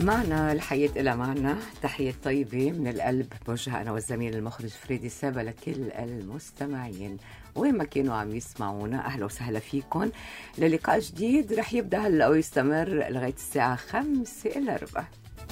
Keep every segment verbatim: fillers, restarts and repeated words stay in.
معنا الحياة إلى معنا تحية طيبة من القلب بوجهها أنا والزميل المخرج فريدي سابا لكل المستمعين وين ما كانوا عم يسمعونا. أهلا وسهلا فيكم للقاء جديد رح يبدأ هلأ ويستمر لغاية الساعة خمسة إلا ربع.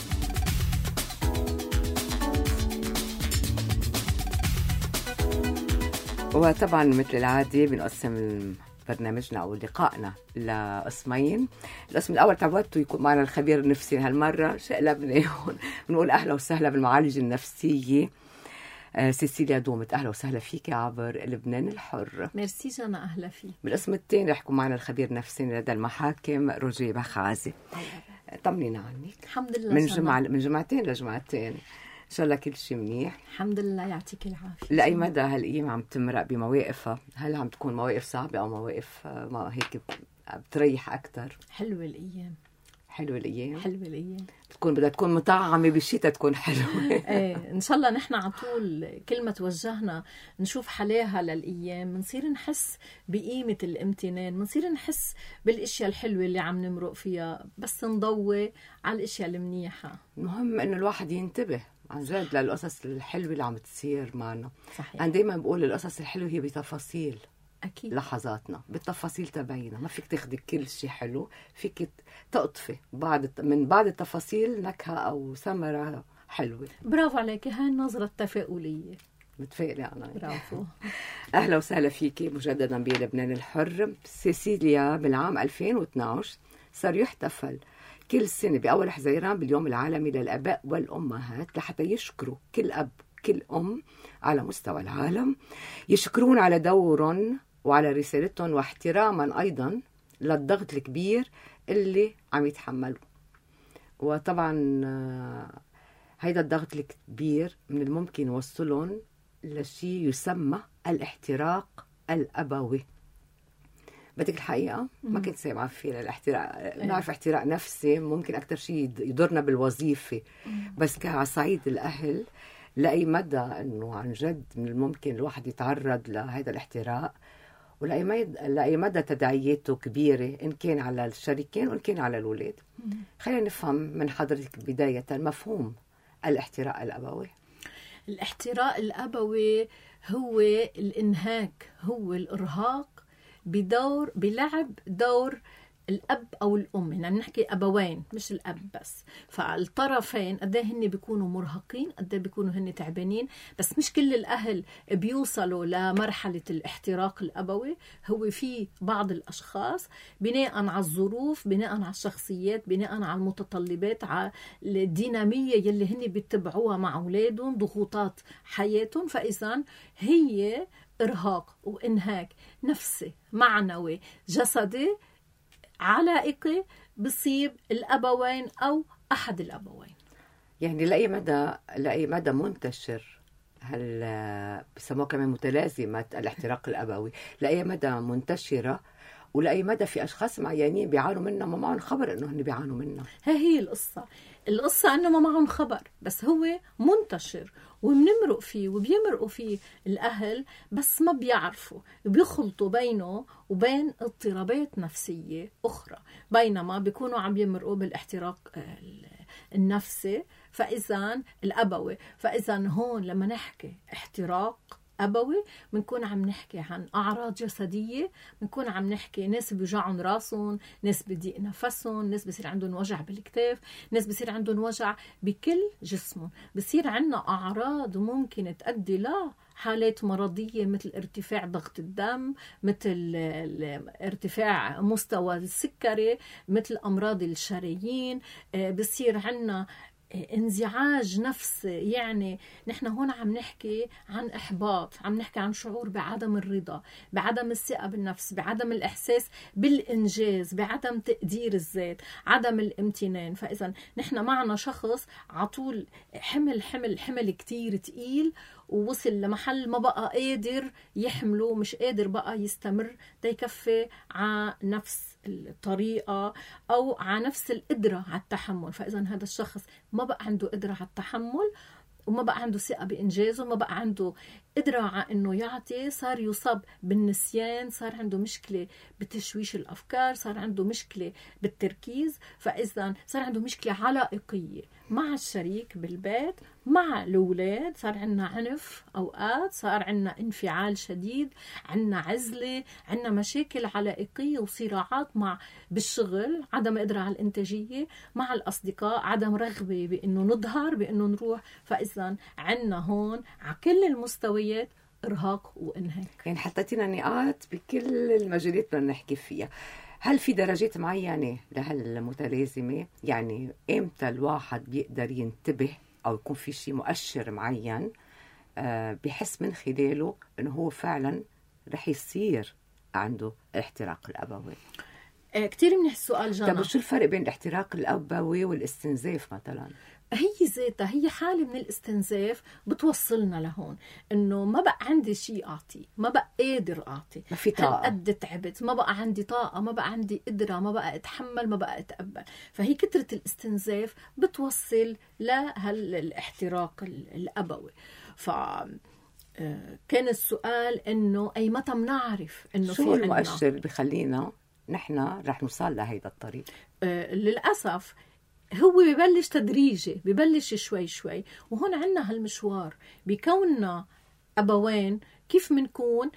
وطبعا مثل العادة بنقسم برنامجنا أو لقائنا لقسمين. القسم الأول تعودتوا يكون معنا الخبير النفسي، هالمرة شقلبنا هون بنقول أهلا وسهلا بالمعالجة النفسية سيسيليا دومت. أهلا وسهلا فيك عبر لبنان الحر. ميرسي جانا، أهلا فيك. بالقسم الثاني رح يكون معنا الخبير النفسي لدى المحاكم روجي بخازي. طمنينا عنك. الحمد لله من جمعة من جمعتين لجمعتين إن شاء الله كل شيء منيح. الحمد لله، يعطيك العافية. لأي مدى هالأيام عم تمرق بمواقفها؟ هل عم تكون مواقف صعبة أو مواقف ما هيك بتريح أكتر؟ حلوة الأيام. حلوة الأيام. حلوة الأيام. بتكون بدها تكون مطعمة بالشتاء تكون حلوة. ايه إن شاء الله نحن على طول كل ما توجهنا نشوف حلاها للأيام بنصير نحس بقيمة الامتنان، بنصير نحس بالأشياء الحلوة اللي عم نمرق فيها، بس نضوي على الأشياء المنيحة. المهم إنه الواحد ينتبه عن جد للقصص الحلوة اللي عم تصير معنا. صحيح. أنا دايما بقول القصص الحلوة هي بتفاصيل أكيد. لحظاتنا، بالتفاصيل تبعينا. ما فيك تاخدي كل شيء حلو، فيك تقطفي بعض من بعض التفاصيل نكهة أو ثمرة حلوة. برافو عليك، هاي النظرة التفاؤلية. متفائلة أنا. برافو. أهلا وسهلا فيكي مجددا بلبنان الحر. سيسيليا بالعام ألفين واثناشر صار يحتفل كل سنة بأول حزيران باليوم العالمي للآباء والأمهات لحتى يشكروا كل أب كل أم على مستوى العالم، يشكرون على دورهم وعلى رسالتهم واحتراما أيضا للضغط الكبير اللي عم يتحملوا. وطبعا هيدا الضغط الكبير من الممكن يوصلهم لشيء يسمى الاحتراق الأبوي. بدك الحقيقة ما كنت سامعة فيه الاحتراق. نعرف احتراق نفسي ممكن أكتر شيء يضرنا بالوظيفة، بس كعلى صعيد الأهل لأي مدى أنه عن جد من الممكن الواحد يتعرض لهذا الاحتراق، ولأي مدى, لأي مدى تداعياته كبيرة إن كان على الشريكين وإن كان على الأولاد. خلينا نفهم من حضرتك بداية مفهوم الاحتراق الأبوي. الاحتراق الأبوي هو الإنهاك، هو الإرهاق بدور بلعب دور الأب أو الأم. يعني نحكي أبوين مش الأب بس، فالطرفين قديه هن بيكونوا مرهقين، قديه بيكونوا هن تعبانين. بس مش كل الأهل بيوصلوا لمرحلة الاحتراق الأبوي. هو في بعض الأشخاص بناء على الظروف، بناء على الشخصيات، بناء على المتطلبات، على الدينامية يلي هن بيتبعوها مع أولادهم، ضغوطات حياتهم، فإذن هي إرهاق وإنهاك نفسي معنوي جسدي علائقي بصيب الأبوين أو أحد الأبوين. يعني لأي مدى لأي مدى منتشر هل بسموه كمان متلازمة الاحتراق الأبوي؟ لأي مدى منتشرة ولأي مدى في أشخاص معينين بيعانوا منها ما معهم خبر إنه هن بيعانوا منها؟ ها هي القصة. القصة إنه ما معهم خبر، بس هو منتشر وبنمرق فيه وبيمرقوا فيه الأهل، بس ما بيعرفوا، بيخلطوا بينه وبين اضطرابات نفسية أخرى، بينما بيكونوا عم يمرقوا بالاحتراق النفسي فإذن الأبوي. فإذن هون لما نحكي احتراق أبوي بنكون عم نحكي عن أعراض جسدية، بنكون عم نحكي ناس بيوجعون راسهم، ناس بضيق نفسهم، ناس بصير عندهم وجع بالكتاف، ناس بصير عندهم وجع بكل جسمهم. بصير عندنا أعراض ممكن تؤدي لا حالات مرضية مثل ارتفاع ضغط الدم، مثل ارتفاع مستوى السكري، مثل أمراض الشرايين. بصير عندنا انزعاج نفسي. يعني نحن هون عم نحكي عن إحباط، عم نحكي عن شعور بعدم الرضا، بعدم الثقة بالنفس، بعدم الإحساس بالإنجاز، بعدم تقدير الذات، عدم الامتنان. فإذا نحن معنا شخص عطول حمل حمل حمل كتير تقيل، ووصل لمحل ما بقى قادر يحمله، مش قادر بقى يستمر دا يكفي على نفس الطريقة أو على نفس القدرة على التحمل. فإذا هذا الشخص ما بقى عنده قدرة على التحمل، وما بقى عنده ثقة بإنجازه، وما بقى عنده قدرة على إنه يعطي، صار يصاب بالنسيان، صار عنده مشكلة بتشويش الأفكار، صار عنده مشكلة بالتركيز. فإذا صار عنده مشكلة علائقية مع الشريك بالبيت، مع الأولاد، صار عنا عنف أوقات، صار عنا انفعال شديد، عنا عزلة، عنا مشاكل علائقية وصراعات مع بالشغل، عدم قدرة على الإنتاجية مع الأصدقاء، عدم رغبة بأنه نظهر، بأنه نروح. فإذا عنا هون على كل المستويات إرهاق وإنهاك. يعني حطيتينا نقاط بكل المجالات بدنا نحكي فيها. هل في درجات معينة لهالمتلازمة؟ يعني إمتى الواحد بيقدر ينتبه أو يكون في شيء مؤشر معين آه بحس من خلاله إنه هو فعلا رح يصير عنده الاحتراق الأبوي؟ آه كتير منيح السؤال جانا. طب شو الفرق بين الاحتراق الأبوي والاستنزاف مثلا؟ هي ذاتها هي حالة من الاستنزاف بتوصلنا لهون، انه ما بقى عندي شيء اعطي، ما بقى قادر اعطي، ما في طاقة، قد تعبت، ما بقى عندي طاقة، ما بقى عندي قدرة، ما بقى اتحمل، ما بقى اتقبل. فهي كترة الاستنزاف بتوصل لهالاحتراق الابوي. ف كان السؤال انه اي متى بنعرف انه شو في المؤشر اللي بخلينا نحن رح نوصل لهيدا الطريق؟ آه للاسف هو ببلش تدريجي، ببلش شوي شوي. وهون عنا هالمشوار بكوننا أبوين، كيف منكون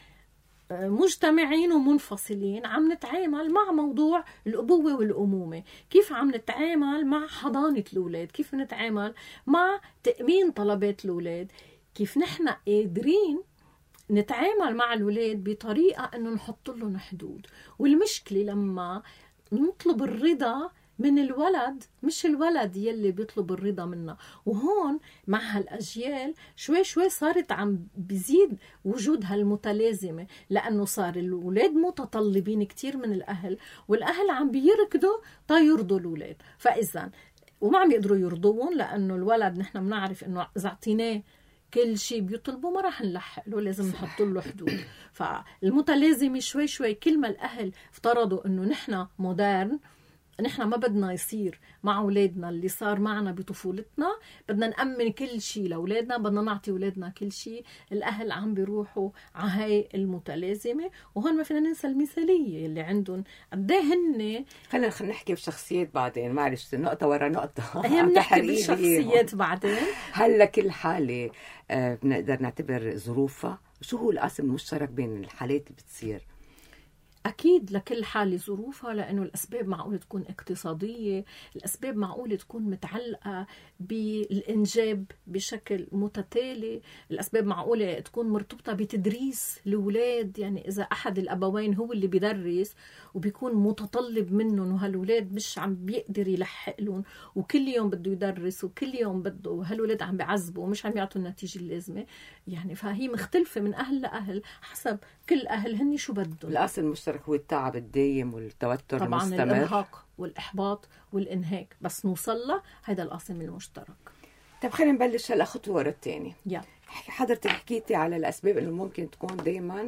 مجتمعين ومنفصلين عم نتعامل مع موضوع الأبوة والأمومة، كيف عم نتعامل مع حضانة الأولاد، كيف نتعامل مع تأمين طلبات الأولاد، كيف نحن قادرين نتعامل مع الأولاد بطريقة أنه نحط لهم حدود. والمشكلة لما نطلب الرضا من الولد، مش الولد يلي بيطلب الرضا منا. وهون مع هالأجيال شوي شوي صارت عم بزيد وجود هالمتلازمة، لأنه صار الولاد متطلبين كتير من الأهل، والأهل عم بيركضوا تا يرضوا الولاد. فإذا وما عم يقدروا يرضوهم، لأنه الولد نحن بنعرف إنه إذا اعطيناه كل شيء بيطلبه ما راح نلحق له، لازم نحط له حدود. فالمتلازمة شوي شوي كل ما الأهل افترضوا إنه نحن مودرن، نحن ما بدنا يصير مع أولادنا اللي صار معنا بطفولتنا، بدنا نأمن كل شيء لأولادنا، بدنا نعطي أولادنا كل شيء. الأهل عم بيروحوا على هاي المتلازمة. وهون ما فينا ننسى المثالية اللي عندهم قديه هن. خلينا نحكي بشخصيات بعدين، معلش نقطة ورا نقطة. هي بنحكي بالشخصيات بعدين. هلا كل حالة آه بنقدر نعتبر ظروفها. شو هو القاسم المشترك بين الحالات اللي بتصير؟ أكيد لكل حالة ظروفها، لأنه الأسباب معقولة تكون اقتصادية، الأسباب معقولة تكون متعلقة بالإنجاب بشكل متتالي، الأسباب معقولة تكون مرتبطة بتدريس الأولاد. يعني إذا أحد الأبوين هو اللي بيدرس وبيكون متطلب منهم وهالولاد مش عم بيقدر يلحق لهم، وكل يوم بده يدرس وكل يوم بده، وهالولاد عم بيعذبوا ومش عم يعطوا النتيجة اللازمة. يعني فهي مختلفة من أهل لأهل حسب كل أهل هن شو بدهم. الأصل المشترك هو التعب الدايم والتوتر طبعاً المستمر، طبعا الإرهاق والإحباط والإنهاك، بس نوصل له هذا القاسم المشترك. طب خلينا نبلش هلا خطوة ورا الثانية. يلا حضرتك حكيتي على الأسباب إنه ممكن تكون دايما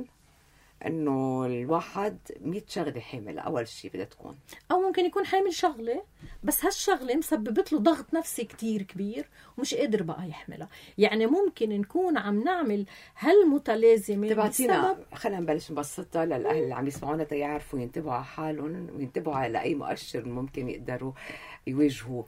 إنه الواحد مية شغلة حامل. أول شيء بدها تكون، أو ممكن يكون حامل شغلة بس هالشغلة مسببت له ضغط نفسي كتير كبير ومش قادر بقى يحملها. يعني ممكن نكون عم نعمل هالمتلازمة تبعتينا. بسبب... خلينا نبلش نبسطها للأهل اللي عم يسمعونا تيعرفوا ينتبهوا على حالهم وينتبهوا على أي مؤشر ممكن يقدروا يواجهوا.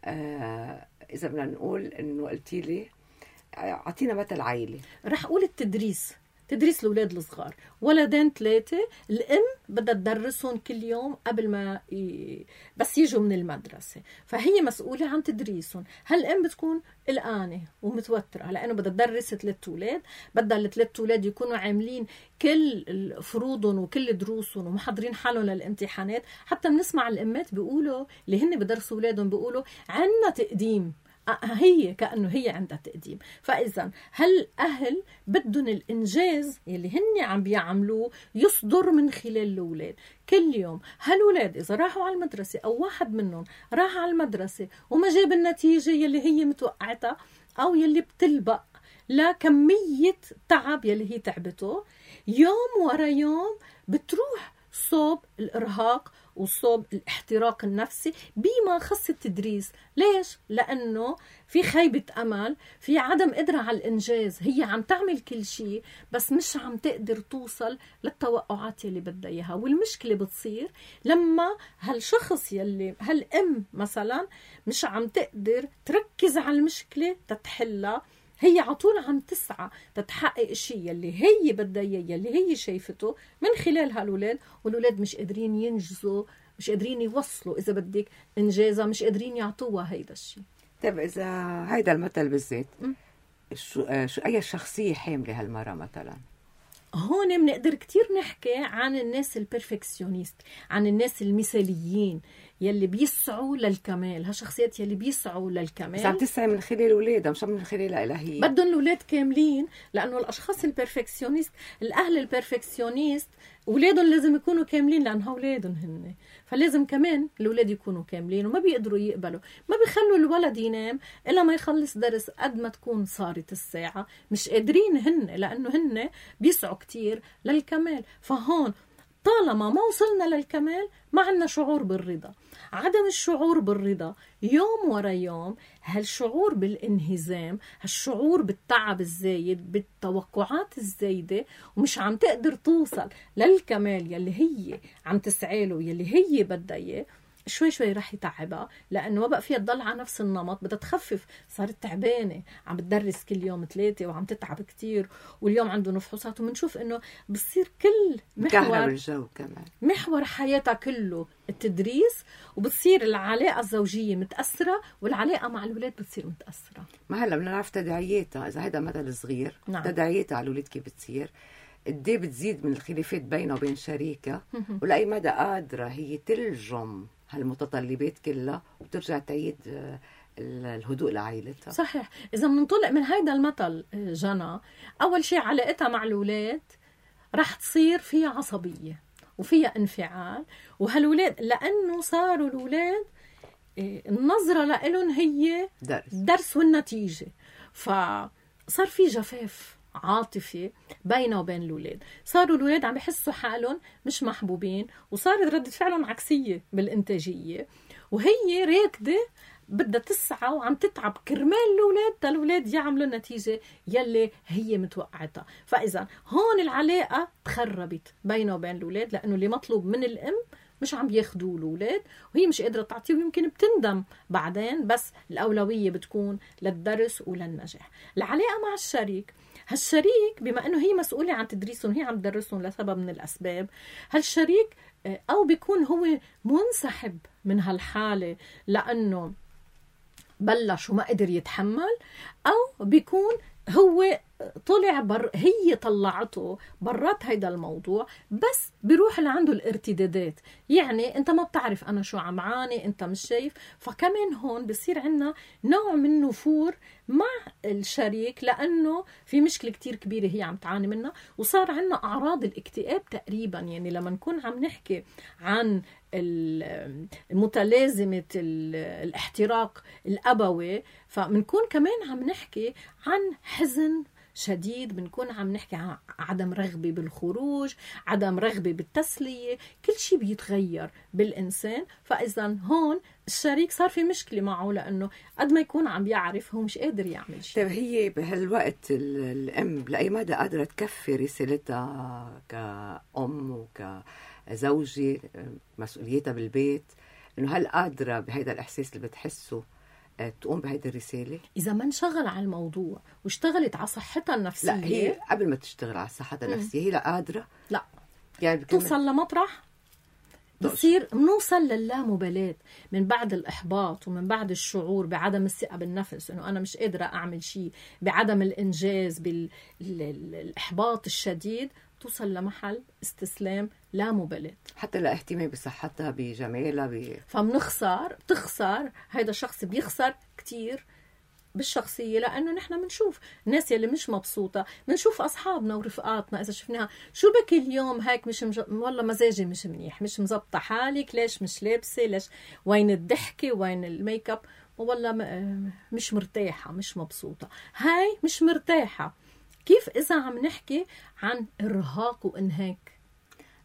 آه إذا بدنا نقول إنه قلتي لي أعطينا مثل عائلة. رح أقول التدريس، تدريس الأولاد الصغار، ولدين ثلاثة، الأم بدها تدرسهم كل يوم قبل ما ي... بس يجوا من المدرسة، فهي مسؤولة عن تدريسهم. هالأم بتكون قلقانة ومتوترة لأنه بدها تدرس ثلاث أولاد، بدها الثلاث أولاد يكونوا عاملين كل فروضهم وكل دروسهم ومحضرين حالهم للامتحانات. حتى بنسمع الأمات بيقولوا اللي هن بدرسوا أولادهم بيقولوا عنا تقديم، هي كأنه هي عندها تقديم. فإذا هالأهل بدهم الإنجاز اللي هن عم بيعملوه يصدر من خلال الأولاد كل يوم. هالأولاد إذا راحوا على المدرسة أو واحد منهم راح على المدرسة وما جاب النتيجة يلي هي متوقعتها أو يلي بتلبق لكمية تعب يلي هي تعبته، يوم ورا يوم بتروح صوب الإرهاق وصوب الاحتراق النفسي بما خص التدريس. ليش؟ لأنه في خيبة أمل، في عدم قدرة على الإنجاز. هي عم تعمل كل شيء بس مش عم تقدر توصل للتوقعات يلي بدها إياها. والمشكلة بتصير لما هالشخص يلي هالأم مثلا مش عم تقدر تركز على المشكلة تتحلها، هي عطول عم تسعى تتحقق الشيء يلي هي بدها إياه يلي هي شايفته من خلال هالولاد، والولاد مش قادرين ينجزوا، مش قادرين يوصلوا إذا بدك إنجازها، مش قادرين يعطوها هيدا الشيء. طيب إذا هيدا المثل بالذات شو, شو أي شخصية حاملة هالمرة مثلا؟ هون بنقدر كتير نحكي عن الناس البرفكسيونيست، عن الناس المثاليين يلي بيسعوا للكمال. هالشخصيات يلي بيسعوا للكمال بس عم تسعى من خلال ولادها مش من خلال إلهية. بدهم الولاد كاملين، لأنه الأشخاص البرفكسيونيست، الأهل البرفكسيونيست ولادهم لازم يكونوا كاملين لأنها ولادهم هن، فلازم كمان الولاد يكونوا كاملين وما بيقدروا يقبلوا، ما بيخلوا الولد ينام إلا ما يخلص درس قد ما تكون صارت الساعة. مش قادرين هن لأنه هن بيسعوا كتير للكمال. فهون طالما ما وصلنا للكمال ما عنا شعور بالرضا. عدم الشعور بالرضا يوم ورا يوم، هالشعور بالانهزام، هالشعور بالتعب الزايد، بالتوقعات الزايدة، ومش عم تقدر توصل للكمال يلي هي عم تسعاله يلي هي بدها اياه، شوي شوي رح يتعبها، لأنه ما بقى فيها تضل على نفس النمط، بدها تخفف. صارت تعبانة، عم بتدرس كل يوم ثلاثة وعم تتعب كتير، واليوم عنده نفحوصات، ومنشوف إنه بصير كل محور الجو كمان محور حياتها كله التدريس، وبتصير العلاقة الزوجية متأثرة، والعلاقة مع الولاد بتصير متأثرة. ما هلا بدنا نعرف تداعياتها. إذا هذا مثل صغير، نعم. تداعياتها على الولاد كيف بتصير، قد ايه بتزيد من الخلافات بينه وبين شريكها، ولأي مدى قادرة هي تلجم هالمتطلبات كلها وترجع تعيد الهدوء لعائلتها. صحيح. إذا بننطلق من هيدا المثل جنى، أول شيء علاقتها مع الولاد رح تصير فيها عصبية وفيها انفعال، وهالولاد لأنه صاروا الولاد النظرة لهم هي درس, درس والنتيجة، فصار في جفاف عاطفي بينه وبين الولاد. صاروا الولاد عم يحسوا حالهم مش محبوبين، وصارت ردة فعلهم عكسية بالإنتاجية، وهي راكدة بدها تسعى وعم تتعب كرمال الولاد تا الولاد يعملوا النتيجة يلي هي متوقعتها. فإذا هون العلاقة تخربت بينه وبين الولاد، لأنه اللي مطلوب من الأم مش عم بياخدوه الولاد، وهي مش قادرة تعطيه، ويمكن بتندم بعدين، بس الأولوية بتكون للدرس وللنجاح. العلاقة مع الشريك، هالشريك بما أنه هي مسؤولة عن تدريسهم، هي عم تدرسهم لسبب من الأسباب، هالشريك أو بيكون هو منسحب من هالحالة لأنه بلش وما قدر يتحمل، أو بيكون هو طلع بر هي طلعته برات هيدا الموضوع، بس بيروح لعنده الارتدادات، يعني انت ما بتعرف انا شو عم عاني، انت مش شايف. فكمان هون بصير عنا نوع من نفور مع الشريك، لانه في مشكله كتير كبيره هي عم تعاني منها، وصار عنا اعراض الاكتئاب تقريبا. يعني لما نكون عم نحكي عن متلازمة الاحتراق الأبوي، فبنكون كمان عم نحكي عن حزن شديد، بنكون عم نحكي عن عدم رغبة بالخروج، عدم رغبة بالتسلية، كل شيء بيتغير بالإنسان. فإذا هون الشريك صار في مشكلة معه، لأنه قد ما يكون عم يعرف هو مش قادر يعمل شيء. طيب هي بهالوقت الأم لأي مدى قادرة تكفي رسالتها كأم وكزوجة، مسؤوليتها بالبيت، إنه هل قادرة بهيدا الإحساس اللي بتحسه تقوم بهيدي الرسالة؟ إذا ما انشغل على الموضوع واشتغلت على صحتها النفسية. لا، هي قبل ما تشتغل على صحتها النفسية هي لا قادرة، لا يعني توصل لمطرح بصير منوصل للامبالاة من بعد الإحباط، ومن بعد الشعور بعدم الثقة بالنفس، إنه أنا مش قادرة أعمل شيء، بعدم الإنجاز، بالإحباط الشديد، توصل لمحل استسلام لا مبالاة، حتى لا اهتمام بصحتها بجمالها ب... فمنخسر بتخسر هيدا الشخص، بيخسر كتير بالشخصية. لأنه نحن منشوف الناس يلي مش مبسوطة، منشوف أصحابنا ورفقاتنا إذا شفناها شو بكي اليوم هيك مش مج... والله مزاجي مش منيح، مش مزبطة حالك، ليش مش لابسة، ليش وين الضحكة، وين الميك اب، والله م... مش مرتاحة، مش مبسوطة. هاي مش مرتاحة. كيف إذا عم نحكي عن إرهاق وإنهاك؟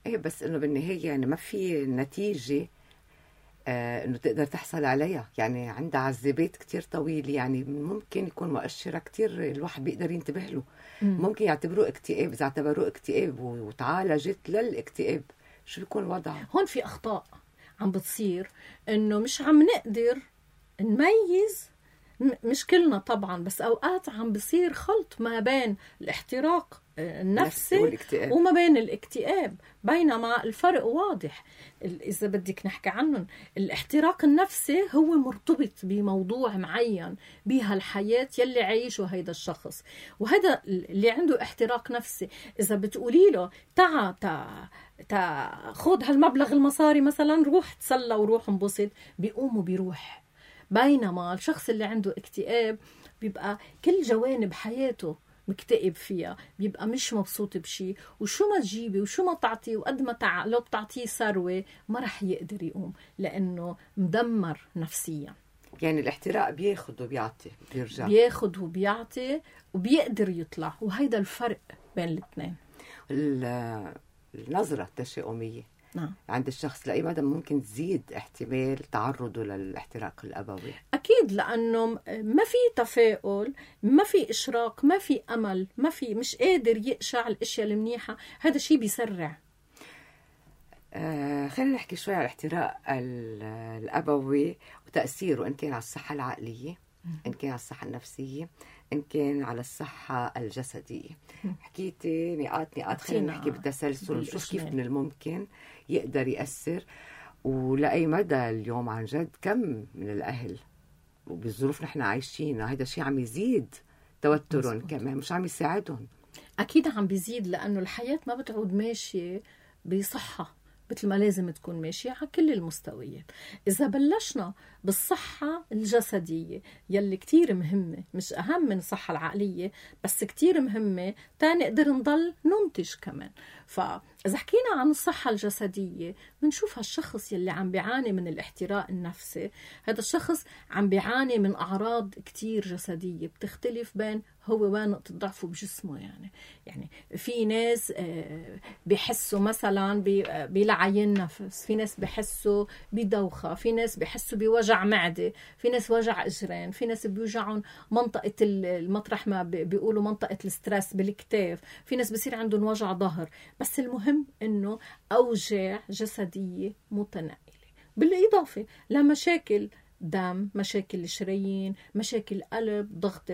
ايه بس انه بالنهايه يعني ما في نتيجه آه انه تقدر تحصل عليها، يعني عندها عذابات كتير طويل، يعني ممكن يكون مؤشرة كتير الواحد بيقدر ينتبه له. مم. ممكن يعتبروه اكتئاب، اذا اعتبروه اكتئاب وتعالجت للاكتئاب شو بيكون وضعه؟ هون في أخطاء عم بتصير، إنه مش عم نقدر نميز، م- مش كلنا طبعا، بس أوقات عم بصير خلط ما بين الاحتراق آه، النفسي والاكتئاب. وما بين الاكتئاب، بينما الفرق واضح. ال- إذا بدك نحكي عنهم، الاحتراق النفسي هو مرتبط بموضوع معين بهالحياة يلي عايشه هيدا الشخص، وهذا اللي عنده احتراق نفسي إذا بتقولي له تعا تا تا خد هالمبلغ المصاري مثلا، روح تسلى وروح انبسط، بيقوم وبيروح. بينما الشخص اللي عنده اكتئاب بيبقى كل جوانب حياته مكتئب فيها، بيبقى مش مبسوط بشي، وشو ما تجيبي وشو ما تعطيه وقد ما تع... لو بتعطيه ثروة ما رح يقدر يقوم، لأنه مدمر نفسيا. يعني الاحتراق بياخد وبيعطي بيرجع. بياخد وبيعطي وبيقدر يطلع، وهيدا الفرق بين الاثنين. ال- النظرة التشاؤمية نعم. عند الشخص لأي مدى ممكن تزيد احتمال تعرضه للاحتراق الأبوي؟ أكيد، لأنه ما في تفاؤل، ما في إشراق، ما في أمل، ما في، مش قادر يقشع الأشياء المنيحة، هذا شيء بيسرع. آه خلينا نحكي شوي على الاحتراق ال- الأبوي وتأثيره، إن كان على الصحة العقلية، إن كان على الصحة النفسية، إن كان على الصحة الجسدية. حكيتي نقاط نقاط، خلينا نحكي بالتسلسل ونشوف كيف من الممكن يقدر يأثر، ولأي مدى اليوم عن جد كم من الأهل وبالظروف نحن عايشينها هيدا الشيء عم يزيد توترهم، كمان مش عم يساعدهم. أكيد عم بيزيد، لأنه الحياة ما بتعود ماشية بصحة مثل ما لازم تكون ماشية على كل المستويات. إذا بلشنا بالصحة الجسدية يلي كتير مهمة، مش أهم من الصحة العقلية بس كتير مهمة، تا نقدر نضل ننتج كمان. فإذا حكينا عن الصحة الجسدية، بنشوف هالشخص يلي عم بيعاني من الاحتراق النفسي، هذا الشخص عم بيعاني من أعراض كتير جسدية بتختلف بين هو وين نقطة ضعفه بجسمه. يعني يعني في ناس بيحسوا مثلا بلعين نفس، في ناس بيحسوا بدوخة، في ناس بيحسوا بوجع معدة، في ناس وجع اجرين، في ناس بيوجعهم منطقة المطرح ما بيقولوا منطقة الستريس بالكتاف، في ناس بصير عندهم وجع ظهر. بس المهم انه اوجاع جسدية متنقلة، بالاضافة لمشاكل دم، مشاكل الشرايين، مشاكل قلب، ضغط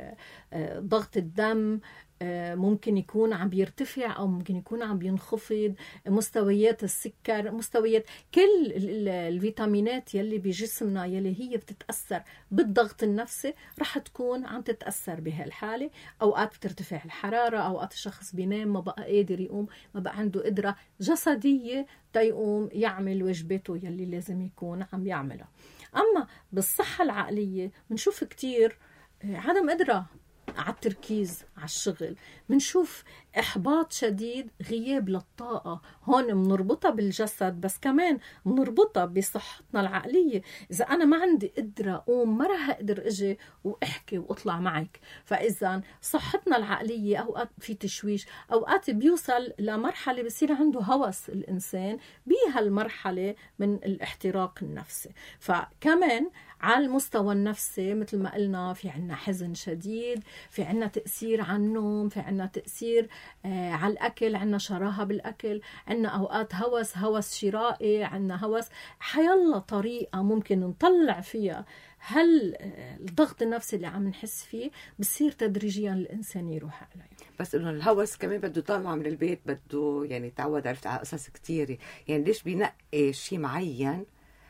ضغط الدم ممكن يكون عم بيرتفع أو ممكن يكون عم بينخفض، مستويات السكر، مستويات كل الفيتامينات يلي بجسمنا يلي هي بتتأثر بالضغط النفسي رح تكون عم تتأثر بهالحالة. أوقات بترتفع الحرارة، أوقات الشخص بينام ما بقى قادر يقوم، ما بقى عنده قدرة جسدية تيقوم يعمل واجباته يلي لازم يكون عم يعملها. أما بالصحة العقلية بنشوف كتير عدم قدرة على التركيز على الشغل، بنشوف إحباط شديد، غياب للطاقة. هون منربطها بالجسد بس كمان منربطها بصحتنا العقلية. إذا أنا ما عندي قدرة أقوم ما رح أقدر أجي وأحكي وأطلع معك. فإذا صحتنا العقلية أوقات في تشويش، أوقات بيوصل لمرحلة بصير عنده هوس الإنسان بهالمرحلة من الاحتراق النفسي. فكمان على المستوى النفسي مثل ما قلنا في عنا حزن شديد، في عنا تأثير على النوم، في عنا تأثير آه على الأكل، عنا شراهة بالأكل، عنا أوقات هوس هوس شرائي، عنا هوس حيالله طريقة ممكن نطلع فيها هل الضغط النفسي اللي عم نحس فيه بصير تدريجيا الإنسان يروح عليه. بس إنه الهوس كمان بده يطلع من البيت، بده يعني يتعود عرفت على قصص كتير. يعني ليش بينقي شيء معين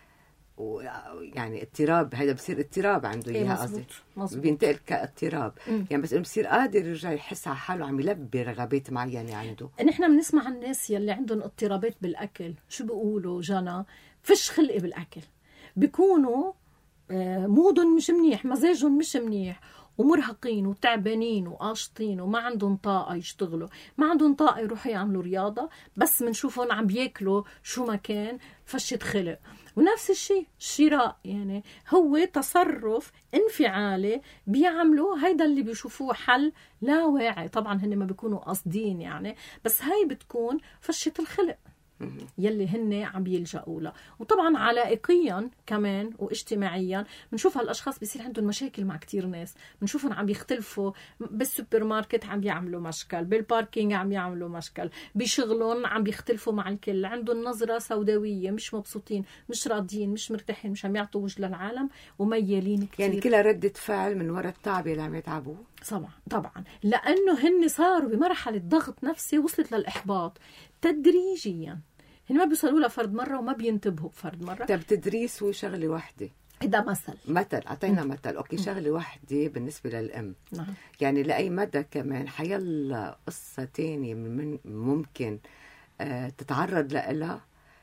ويعني اضطراب، هذا بصير اضطراب عنده اياها، قصدي بينتقل كاضطراب. يعني بس انه بصير قادر يرجع يحس على حاله عم يلبي رغبات معينه عنده. نحن بنسمع عن الناس يلي عندهم اضطرابات بالاكل، شو بيقولوا جانا؟ فيش خلق بالاكل، بيكونوا مودهم مش منيح، مزاجهم مش منيح، ومرهقين وتعبانين وقاشطين وما عندهم طاقة يشتغلوا، ما عندهم طاقة يروحوا يعملوا رياضة، بس منشوفهم عم بياكلوا شو ما كان فشة خلق. ونفس الشيء الشراء، يعني هو تصرف انفعالي بيعملوا، هيدا اللي بيشوفوه حل لا واعي. طبعا هن ما بيكونوا قاصدين يعني، بس هاي بتكون فشة الخلق. يلي هن عم يلجأوا له. وطبعا علائقيا كمان واجتماعيا بنشوف هالاشخاص بيصير عندهم مشاكل مع كتير ناس، بنشوفهم عم يختلفوا بالسوبر ماركت، عم يعملوا مشكل بالباركينج، عم يعملوا مشكل بشغلهم، عم بيختلفوا مع الكل، عندهم نظرة سوداوية، مش مبسوطين، مش راضيين، مش مرتاحين، مش عم يعطوا وجه للعالم وميالين كتير. يعني كلها ردة فعل من وراء التعب اللي عم يتعبوه. طبعا طبعا لأنه هن صاروا بمرحلة ضغط نفسي وصلت للإحباط تدريجيا. هن ما بيوصلوا لها فرد مرة وما بينتبهوا بفرد مرة. طب تدريس هو شغلة واحدة، ده مثل مثل أعطينا مثل أوكي شغلة واحدة بالنسبة للأم. نعم. يعني لأي مدى كمان حيلا قصة تانية من ممكن آه تتعرض لها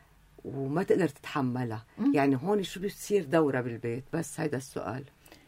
وما تقدر تتحملها. يعني هون شو بيصير دورة بالبيت؟ بس هيدا السؤال.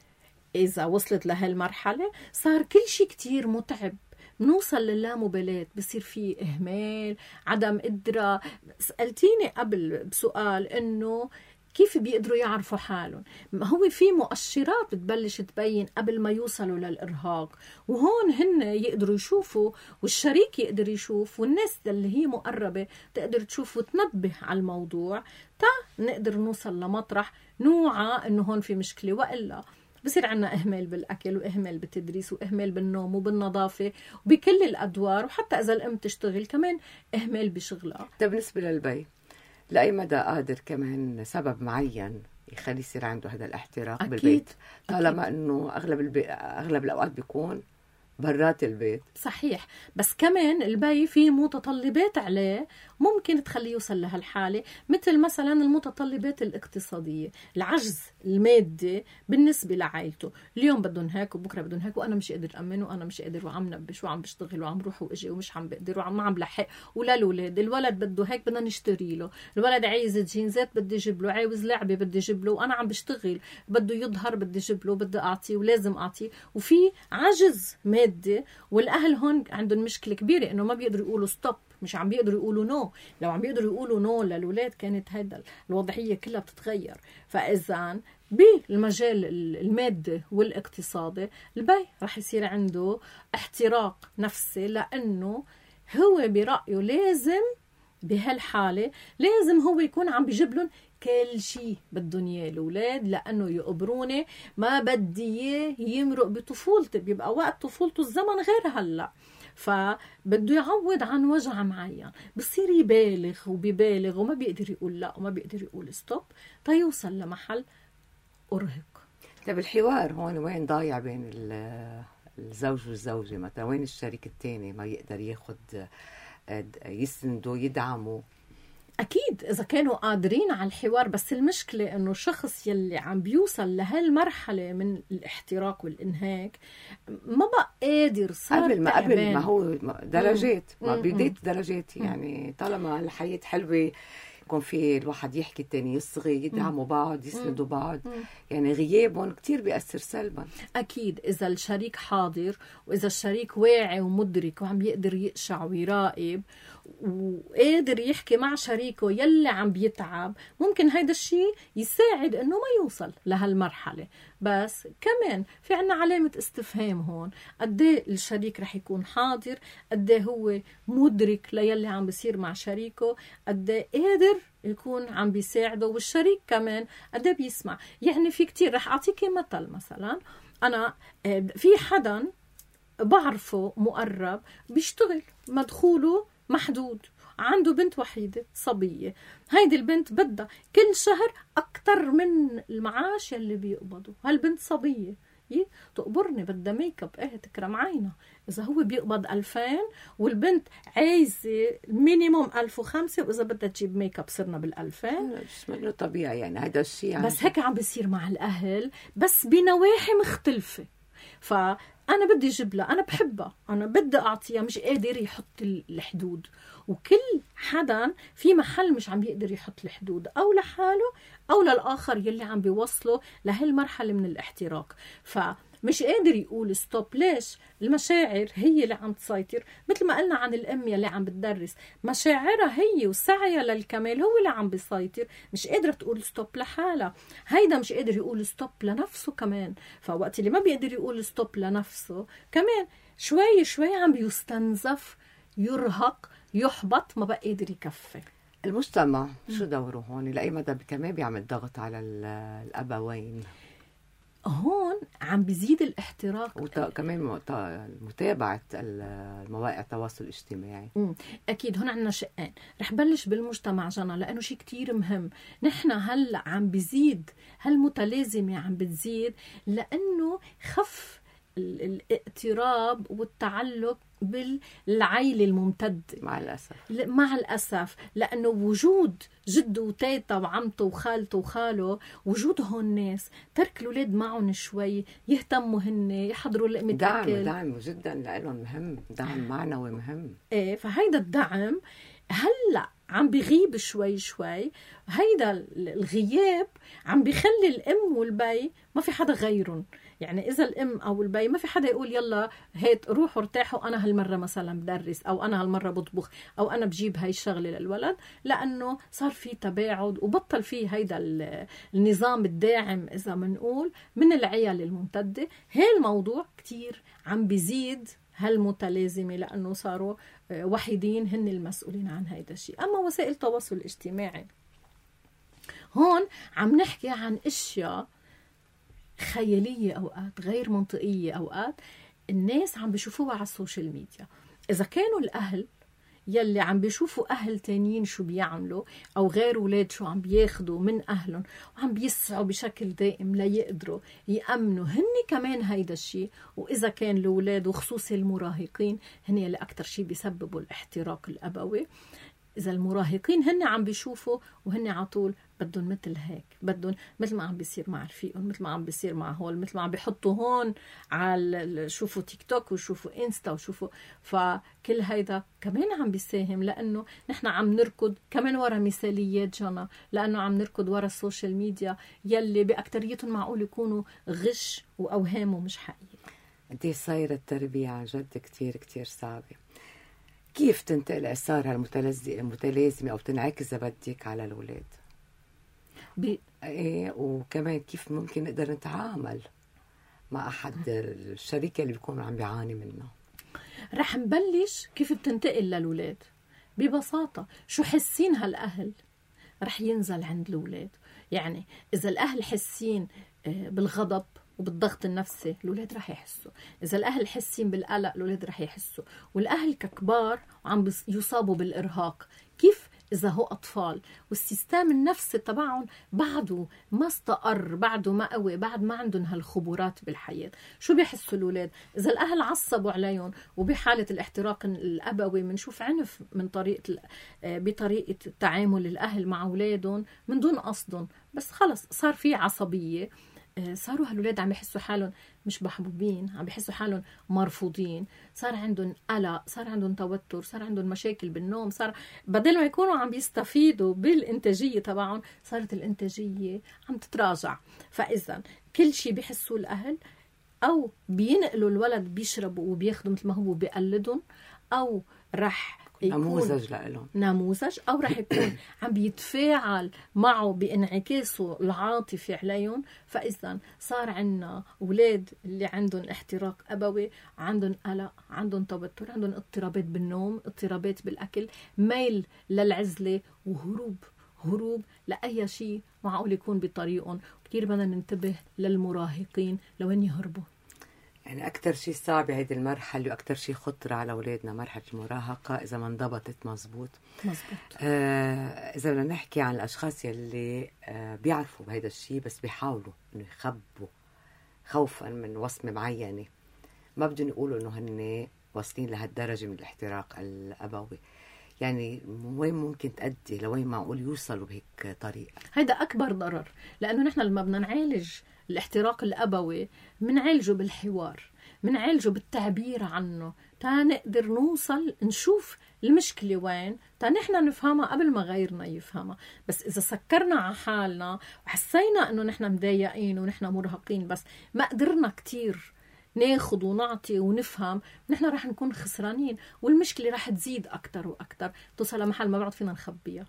إذا وصلت لهالمرحلة صار كل شيء كتير متعب، بنوصل للامبالاة، بصير في إهمال، عدم قدرة. سألتيني قبل بسؤال إنه كيف بيقدروا يعرفوا حالهم. هو في مؤشرات بتبلش تبين قبل ما يوصلوا للإرهاق، وهون هن يقدروا يشوفوا، والشريك يقدر يشوف، والناس اللي هي مقربة تقدر تشوف وتنبه على الموضوع، تا نقدر نوصل لمطرح نوعى إنه هون في مشكلة. وإلا بصير عنا إهمال بالأكل، وإهمال بالتدريس، وإهمال بالنوم وبالنظافة وبكل الأدوار، وحتى إذا الأم تشتغل كمان إهمال بشغلها. ده بالنسبة للبي، لأي مدى قادر كمان سبب معين يخلي يصير عنده هذا الاحتراق أكيد بالبيت، طالما أكيد. أنه أغلب البي... أغلب الأوقات بيكون برات البيت. صحيح، بس كمان البي في متطلبات عليه ممكن تخليه يوصل لهالحالة، مثل مثلا المتطلبات الاقتصادية، العجز المادي بالنسبة لعائلته. اليوم بدهم هيك وبكرة بدهم هيك، وأنا مش قادر أمن، وأنا مش قادر، وعم نبش، وعم بشتغل، وعم روح وإجي، ومش عم بقدر، وعم ما عم لحق. ولا الولاد، الولد بده هيك بدنا نشتري له، الولد عايز جينزات بدي جيب له، عاوز لعبة بدي جيب له، وأنا عم بشتغل بده يظهر بدي جيب له، بدي أعطيه ولازم أعطيه، وفي عجز مادي. والأهل هون عندهم مشكلة كبيرة إنه ما بيقدروا يقولوا ستوب، مش عم بيقدروا يقولوا نو. لو عم بيقدروا يقولوا نو للولاد كانت هيدا الوضعية كلها بتتغير. فإذا بالمجال المادي والاقتصادي البي رح يصير عنده احتراق نفسي، لأنه هو برأيه لازم بهالحالة لازم هو يكون عم بيجيب لهم كل شيء بدهم اياه الاولاد، لانه يقبروني، ما بدي اياه يمرق بطفولتي، بيبقى وقت طفولته الزمن غير هلا، فبده يعوض عن وجع معين، بصير يبالغ وبيبالغ وما بيقدر يقول لا وما بيقدر يقول ستوب، تيوصل لمحل ارهق. طيب الحوار هون وين ضايع بين الزوج والزوجة؟ مثلا وين الشريك الثاني ما يقدر ياخد يسندوا يدعموا؟ أكيد إذا كانوا قادرين على الحوار، بس المشكلة إنه الشخص يلي عم بيوصل لهالمرحلة من الاحتراق والإنهاك ما بقى قادر، صار قبل ما قبل ما هو درجات، ما مم. بداية درجات. يعني طالما الحياة حلوة يكون في الواحد يحكي التاني يصغي، يدعموا بعض، يسندوا بعض. يعني غيابهم كتير بيأثر سلبا. أكيد إذا الشريك حاضر، وإذا الشريك واعي ومدرك وعم يقدر يقشع ويراقب وقادر يحكي مع شريكه يلي عم بيتعب، ممكن هيدا الشيء يساعد إنه ما يوصل لهالمرحلة. بس كمان في عنا علامة استفهام هون، قديه الشريك رح يكون حاضر، قديه هو مدرك ليلي عم بيصير مع شريكه، قديه قادر يكون عم بيساعده، والشريك كمان قديه بيسمع. يعني في كتير، رح أعطيكي مثل. مثلا أنا في حدا بعرفه مقرب بيشتغل، مدخوله محدود، عنده بنت وحيدة صبية، هيدي البنت بدها كل شهر أكتر من المعاش اللي بيقبضه. هالبنت صبية تقبرني، بدها ميك اب، ايه تكرم عينها. إذا هو بيقبض ألفين والبنت عايزة مينيموم ألف وخمسة، وإذا بدها تجيب ميك اب صرنا بالألفين. مش منه طبيعي يعني هذا الشيء. بس هيك عم بيصير مع الأهل، بس بنواحي مختلفة. فأنا بدي أجيب لها، أنا بحبها، أنا بدي أعطيها، مش قادر يحط الحدود. وكل حدا في محل مش عم يقدر يحط الحدود، أو لحاله أو للآخر يلي عم بيوصله لهالمرحلة من الاحتراق. فمش قادر يقول ستوب. ليش؟ المشاعر هي اللي عم تسيطر. مثل ما قلنا عن الأم يلي عم بتدرس، مشاعرها هي وسعيها للكمال هو اللي عم بيسيطر، مش قادرة تقول ستوب لحالها. هيدا مش قادر يقول ستوب لنفسه كمان. فوقت اللي ما بيقدر يقول ستوب لنفسه كمان شوي شوي عم بيستنزف، يرهق، يحبط، ما بقى قادر يكفي. المجتمع شو دوره هون؟ لأي مدى كمان بيعمل ضغط على الأبوين؟ هون عم بيزيد الاحتراق وكمان متابعة المواقع التواصل الاجتماعي. مم. أكيد هون عنا شقين. رح بلش بالمجتمع جنى لأنه شيء كتير مهم. نحن هلأ عم بيزيد هالمتلازمة عم بتزيد لأنه خف الاقتراب والتعلق بالعائلة الممتدة مع الأسف مع الأسف لأنه وجود جده وتيتا وعمته وخالته وخاله وجودهم ناس ترك الأولاد معهم شوي يهتموا هن يحضروا لقمة دعم أكل. دعم جدا لهم مهم، دعم معنوي مهم. إيه فهيدا الدعم هلأ عم بيغيب شوي شوي. هيدا الغياب عم بيخلي الأم والبي ما في حدا غيرهم. يعني إذا الأم أو البي ما في حدا يقول يلا هيت روحوا ارتاحوا أنا هالمرة مثلا بدرس أو أنا هالمرة بطبخ أو أنا بجيب هاي الشغلة للولد، لأنه صار في تباعد وبطل في هيدا النظام الداعم إذا منقول من العيال الممتدة. هاي الموضوع كتير عم بيزيد هالمتلازمة لأنه صاروا وحيدين هن المسؤولين عن هيدا الشيء. أما وسائل التواصل الاجتماعي هون عم نحكي عن أشياء خيالية أوقات غير منطقية، أوقات الناس عم بيشوفوها على السوشيال ميديا. إذا كانوا الأهل يلي عم بيشوفوا أهل تانيين شو بيعملوا أو غير أولاد شو عم بياخدوا من أهلهم وعم بيسعوا بشكل دائم لا يقدروا يأمنوا هن كمان هيدا الشيء. وإذا كان الأولاد وخصوصي المراهقين هن يلي أكتر شيء بيسببوا الاحتراق الأبوي، إذا المراهقين هن عم بيشوفوا وهن عطول بدهم مثل هيك، بدهم مثل ما عم بيصير مع رفيقهم، مثل ما عم بيصير مع هول، مثل ما عم بيحطوا هون على شوفوا تيك توك وشوفوا إنستا وشوفوا. فكل هيدا كمان عم بيساهم لأنه نحن عم نركض كمان ورا مثاليات جنى، لأنه عم نركض ورا السوشيال ميديا يلي بأكتريتهم معقول يكونوا غش وأوهام ومش حقيقة. انتي صايرة التربية عن جد كتير كتير صعبة. كيف تنتقل إثار هالمتلازمة أو تنعكس بدك على الأولاد؟ ب... إيه وكمان كيف ممكن نقدر نتعامل مع أحد الشريكة اللي بيكون عم بيعاني منه؟ رح نبلش كيف بتنتقل للأولاد. ببساطة شو حسين هالأهل رح ينزل عند الأولاد. يعني إذا الأهل حسين بالغضب وبالضغط النفسي الأولاد رح يحسوا. إذا الأهل حسين بالقلق الأولاد رح يحسوا. والأهل ككبار عم يصابوا بالإرهاق. كيف إذا هو أطفال والسيستم النفسي تبعهم بعده ما استقر، بعده ما قوي، بعد ما عندهم هالخبرات بالحياة، شو بيحسوا الأولاد؟ إذا الأهل عصبوا عليهم وبحالة الاحتراق الأبوي منشوف عنف من طريقة بطريقة تعامل الأهل مع أولادهم من دون قصدهم، بس خلص صار في عصبية، صاروا هالولاد عم يحسوا حالهم مش محبوبين، عم يحسوا حالهم مرفوضين، صار عندهم قلق، صار عندهم توتر، صار عندهم مشاكل بالنوم، صار بدل ما يكونوا عم بيستفيدوا بالإنتاجية تبعهم صارت الإنتاجية عم تتراجع. فإذا كل شيء بيحسوا الأهل أو بينقلوا الولد بيشربوا وبياخدوا مثل ما هو بيقلدهم، أو رح نموذج لهم نموذج أو رح يكون عم بيتفاعل معه بانعكاسه العاطفي عليهم. فإذا صار عنا أولاد اللي عندهم احتراق أبوي، عندهم قلق، عندهم توتر، عندهم اضطرابات بالنوم، اضطرابات بالأكل، ميل للعزلة وهروب هروب لأي شيء معقول يكون بطريقهم. كتير بدنا ننتبه للمراهقين لوين يهربوا. يعني أكتر شيء صعب هيدي المرحلة وأكتر شيء خطر على أولادنا مرحلة المراهقة إذا ما انضبطت مزبوط. مزبوط. آه إذا بدنا نحكي عن الأشخاص يلي آه بيعرفوا بهيدا الشيء بس بيحاولوا إنه يخبوا خوفا من وصمة معينة، ما بدهم يقولوا إنه هن واصلين لهالدرجة من الاحتراق الأبوي، يعني وين ممكن تأدي لوين معقول يوصلوا بهيك طريقة؟ هيدا أكبر ضرر، لأنه نحن لما بدنا نعالج الاحتراق الأبوي منعالجه بالحوار، منعالجه بالتعبير عنه، تا نقدر نوصل نشوف المشكلة وين، تا نحن نفهمها قبل ما غيرنا يفهمها. بس إذا سكرنا على حالنا وحسينا إنه نحن مضايقين ونحن مرهقين بس ما قدرنا كتير ناخد ونعطي ونفهم، نحن رح نكون خسرانين والمشكلة رح تزيد أكتر وأكتر توصل لمحل ما بعد فينا نخبيها.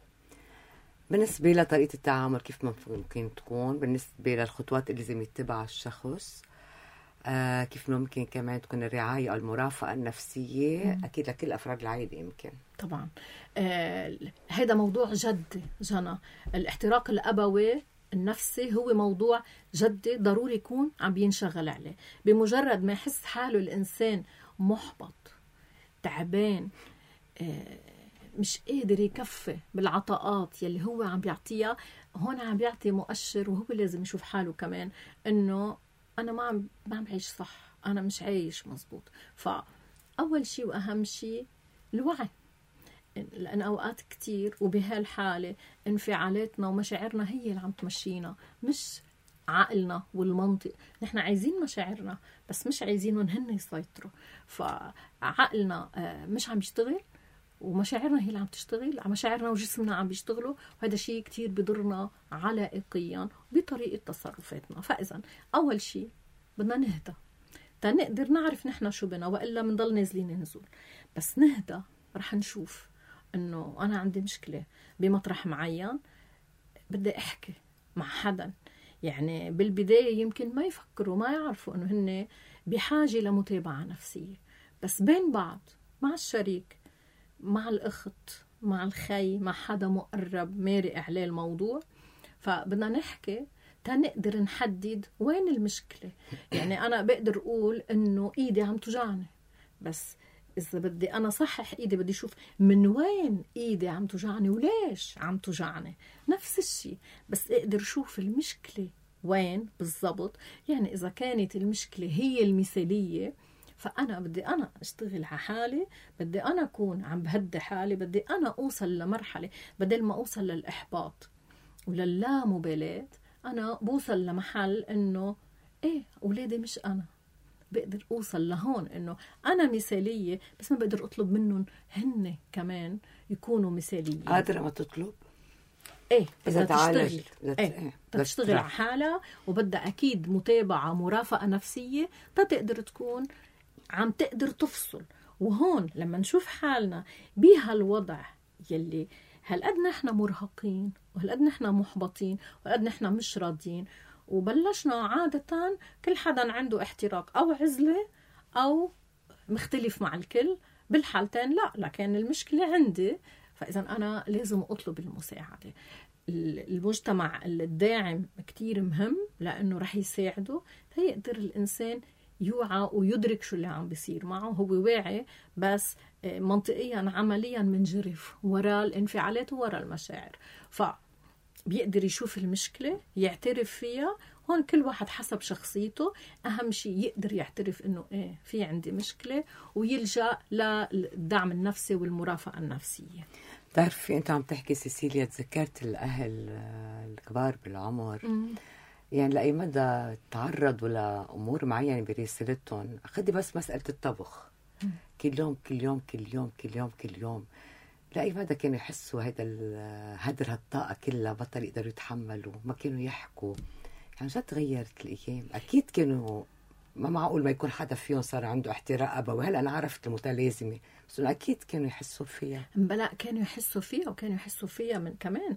بالنسبة لطريقة التعامل كيف ممكن تكون، بالنسبة للخطوات اللي لازم يتبعها الشخص آه كيف ممكن كمان تكون الرعاية أو المرافقة النفسية مم. أكيد لكل أفراد العائلة يمكن. طبعا آه هذا موضوع جدي جنى. الاحتراق الأبوي النفسي هو موضوع جدي ضروري يكون عم بينشغل عليه. بمجرد ما يحس حاله الإنسان محبط تعبان آه مش قادر يكفي بالعطاءات يلي هو عم بيعطيها، هون عم بيعطي مؤشر، وهو لازم يشوف حاله كمان إنه أنا ما عم ما عم عايش صح، أنا مش عايش مزبوط. فأول شيء وأهم شيء الوعي، لأن أوقات كتير وبهالحالة انفعالاتنا ومشاعرنا هي اللي عم تمشينا، مش عقلنا والمنطق. نحن عايزين مشاعرنا بس مش عايزينهم هن يسيطروا. فعقلنا مش عم يشتغل ومشاعرنا هي اللي عم تشتغل، مشاعرنا وجسمنا عم بيشتغلوا، وهذا شيء كتير بضرنا علائقيا بطريقة تصرفاتنا. فإذا أول شيء بدنا نهدى تنقدر نعرف نحن شو بنا، وإلا منضل نازلين نزول. بس نهدى رح نشوف إنه أنا عندي مشكلة بمطرح معين، بدي أحكي مع حدا. يعني بالبداية يمكن ما يفكروا ما يعرفوا إنه هن بحاجة لمتابعة نفسية، بس بين بعض مع الشريك مع الأخت مع الخي مع حدا مقرب مارق عليه الموضوع، فبدنا نحكي تنقدر نحدد وين المشكلة. يعني أنا بقدر أقول إنه إيدي عم توجعني، بس إذا بدي أنا صحح إيدي بدي أشوف من وين إيدي عم توجعني وليش عم توجعني. نفس الشيء بس أقدر أشوف المشكلة وين بالضبط. يعني إذا كانت المشكلة هي المثالية فأنا بدي أنا أشتغل على حالي، بدي أنا أكون عم بهدي حالي، بدي أنا أوصل لمرحلة بدل ما أوصل للإحباط وللامبالاة. أنا بوصل لمحل إنه إيه أولادي مش أنا، بقدر أوصل لهون إنه أنا مثالية بس ما بقدر أطلب منهم هن كمان يكونوا مثاليين. قادرة ما تطلب إيه إذا تشتغل إيه إيه تشتغل على حالها، وبدها أكيد متابعة مرافقة نفسية تقدر تكون عم تقدر تفصل. وهون لما نشوف حالنا بهالوضع يلي هالقد نحن مرهقين وهالقد نحن محبطين وهالقد نحن مش راضيين، وبلشنا عادة كل حدا عنده احتراق أو عزلة أو مختلف مع الكل، بالحالتين لا لكن المشكلة عندي، فإذا أنا لازم أطلب المساعدة. المجتمع الداعم كتير مهم لأنه رح يساعده فيقدر الإنسان يوعى ويدرك شو اللي عم بيصير معه. هو واعي بس منطقيا عمليا منجرف وراء الانفعالات وراء المشاعر، فبيقدر يشوف المشكلة يعترف فيها. هون كل واحد حسب شخصيته، أهم شيء يقدر يعترف إنه إيه في عندي مشكلة ويلجأ للدعم النفسي والمرافقة النفسية. تعرفي أنت عم تحكي سيسيليا تذكرت الأهل الكبار بالعمر م. يعني لأي مدى تعرضوا لأمور معينة برسالتهم. أخذي بس مسألة الطبخ م. كل يوم كل يوم كل يوم كل يوم كل يوم لأي مدى كانوا يحسوا هيدا هدر هالطاقة كلها، بطل يقدروا يتحملوا، ما كانوا يحكوا. يعني جد تغيرت الأيام. أكيد كانوا ما معقول ما يكون حدا فيهم صار عنده احتراق أبوي. هلا أنا عرفت المتلازمة بس أكيد كانوا يحسوا فيها. بلا كانوا يحسوا فيها، وكانوا يحسوا فيها من كمان